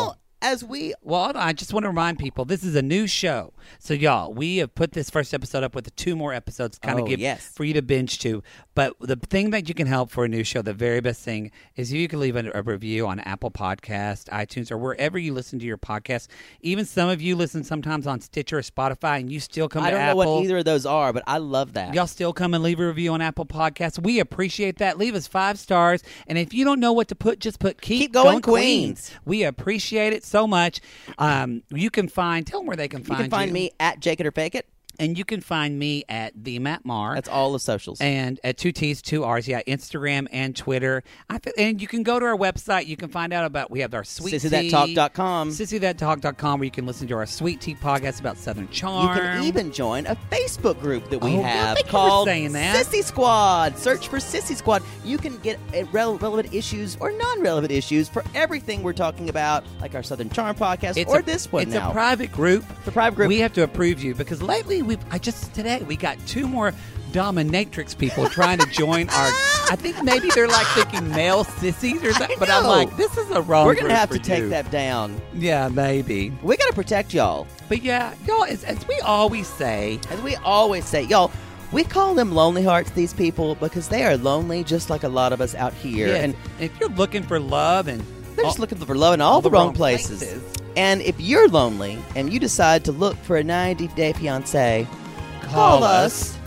Speaker 4: Well, I just want to remind people, this is a new show. So, y'all, we have put this first episode up with 2 more episodes kind of for you to binge to. But the thing that you can help for a new show, the very best thing, is you can leave a review on Apple Podcasts, iTunes, or wherever you listen to your podcast. Even some of you listen sometimes on Stitcher or Spotify, and you still come to Apple.
Speaker 8: I don't know what either of those are, but I love that.
Speaker 4: Y'all still come and leave a review on Apple Podcasts. We appreciate that. Leave us 5 stars. And if you don't know what to put, just put Keep Going Queens. We appreciate it so much. You can tell them where they can find you.
Speaker 8: You can find me at Jake It or Fake It.
Speaker 4: And you can find me at the Matt Marr.
Speaker 8: That's all the socials.
Speaker 4: And at 2 T's, 2 R's. Yeah, Instagram and Twitter. And you can go to our website. You can find out about, we have our Sweet Tea.
Speaker 8: SissyThatTalk.com.
Speaker 4: SissyThatTalk.com, where you can listen to our Sweet Tea podcast about Southern charm.
Speaker 8: You can even join a Facebook group that we have
Speaker 4: called
Speaker 8: Sissy Squad. Search for Sissy Squad. You can get relevant issues or non-relevant issues for everything we're talking about, like our Southern Charm podcast this one now.
Speaker 4: It's a private group.
Speaker 8: It's a private group.
Speaker 4: We have to approve you because lately today we got 2 more dominatrix people trying to join our. I think maybe they're like thinking male sissies or something, but I'm like, this is a wrong.
Speaker 8: We're gonna
Speaker 4: group
Speaker 8: have
Speaker 4: for
Speaker 8: to take
Speaker 4: you.
Speaker 8: that down.
Speaker 4: Yeah, maybe.
Speaker 8: We gotta protect y'all.
Speaker 4: But yeah, y'all, as we always say,
Speaker 8: y'all. We call them lonely hearts, these people, because they are lonely just like a lot of us out here.
Speaker 4: Yes,
Speaker 8: and
Speaker 4: if you're looking for love, and
Speaker 8: they're just looking for love in all the wrong places. And if you're lonely and you decide to look for a 90-day fiancé, call us.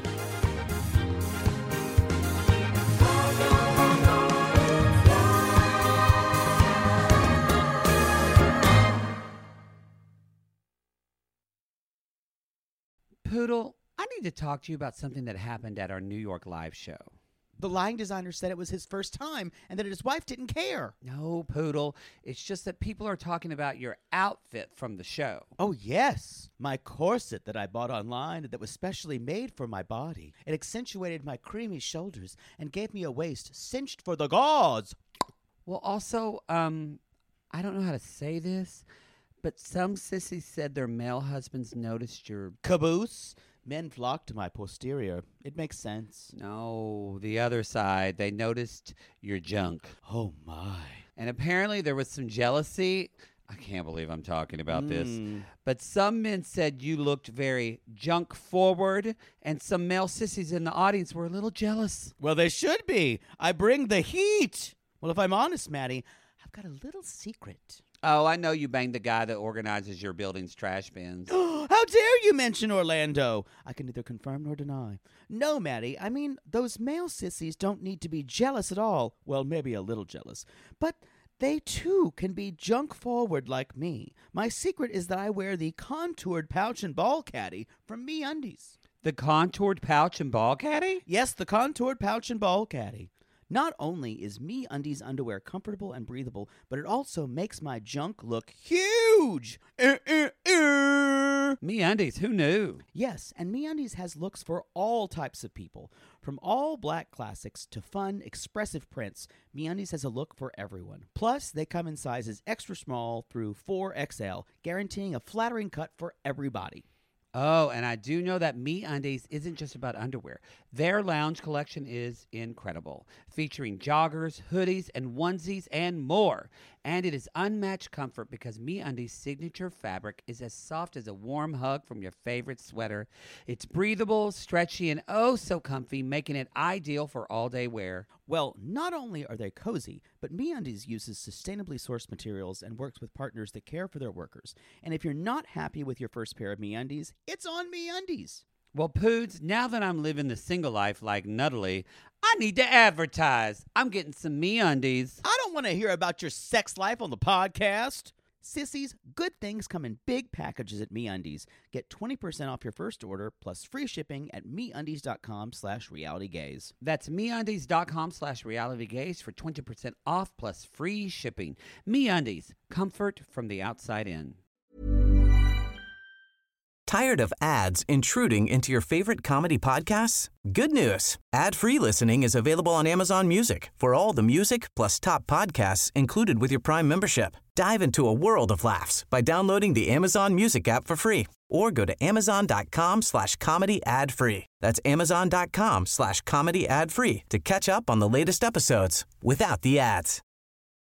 Speaker 4: Poodle, I need to talk to you about something that happened at our New York live show.
Speaker 3: The lying designer said it was his first time and that his wife didn't care.
Speaker 4: No, Poodle. It's just that people are talking about your outfit from the show.
Speaker 3: Oh, yes. My corset that I bought online that was specially made for my body. It accentuated my creamy shoulders and gave me a waist cinched for the gods.
Speaker 4: Well, also, I don't know how to say this, but some sissies said their male husbands noticed your
Speaker 3: caboose. Men flock to my posterior. It makes sense.
Speaker 4: No, the other side. They noticed your junk.
Speaker 3: Oh, my.
Speaker 4: And apparently there was some jealousy. I can't believe I'm talking about this. But some men said you looked very junk forward, and some male sissies in the audience were a little jealous.
Speaker 3: Well, they should be. I bring the heat. Well, if I'm honest, Maddie, I've got a little secret.
Speaker 4: Oh, I know you banged the guy that organizes your building's trash bins.
Speaker 3: How dare you mention Orlando? I can neither confirm nor deny. No, Maddie, I mean, those male sissies don't need to be jealous at all. Well, maybe a little jealous. But they, too, can be junk forward like me. My secret is that I wear the contoured pouch and ball caddy from MeUndies.
Speaker 4: The contoured pouch and ball caddy?
Speaker 3: Yes, the contoured pouch and ball caddy. Not only is MeUndies underwear comfortable and breathable, but it also makes my junk look huge.
Speaker 4: MeUndies, who knew?
Speaker 3: Yes, and MeUndies has looks for all types of people. From all black classics to fun, expressive prints, MeUndies has a look for everyone. Plus, they come in sizes extra small through 4XL, guaranteeing a flattering cut for everybody.
Speaker 4: Oh, and I do know that MeUndies isn't just about underwear. Their lounge collection is incredible, featuring joggers, hoodies, and onesies, and more. And it is unmatched comfort because MeUndies' signature fabric is as soft as a warm hug from your favorite sweater. It's breathable, stretchy, and oh so comfy, making it ideal for all-day wear.
Speaker 3: Well, not only are they cozy, but MeUndies uses sustainably sourced materials and works with partners that care for their workers. And if you're not happy with your first pair of MeUndies, it's on MeUndies.
Speaker 4: Well, Poods, now that I'm living the single life like Nuttily, I need to advertise. I'm getting some MeUndies.
Speaker 3: I don't want to hear about your sex life on the podcast. Sissies, good things come in big packages at MeUndies. Get 20% off your first order plus free shipping at MeUndies.com/realitygaze.
Speaker 4: That's MeUndies.com/realitygaze for 20% off plus free shipping. MeUndies, comfort from the outside in.
Speaker 9: Tired of ads intruding into your favorite comedy podcasts? Good news. Ad-free listening is available on Amazon Music for all the music plus top podcasts included with your Prime membership. Dive into a world of laughs by downloading the Amazon Music app for free or go to amazon.com/comedy ad-free. That's amazon.com/comedy ad-free to catch up on the latest episodes without the ads.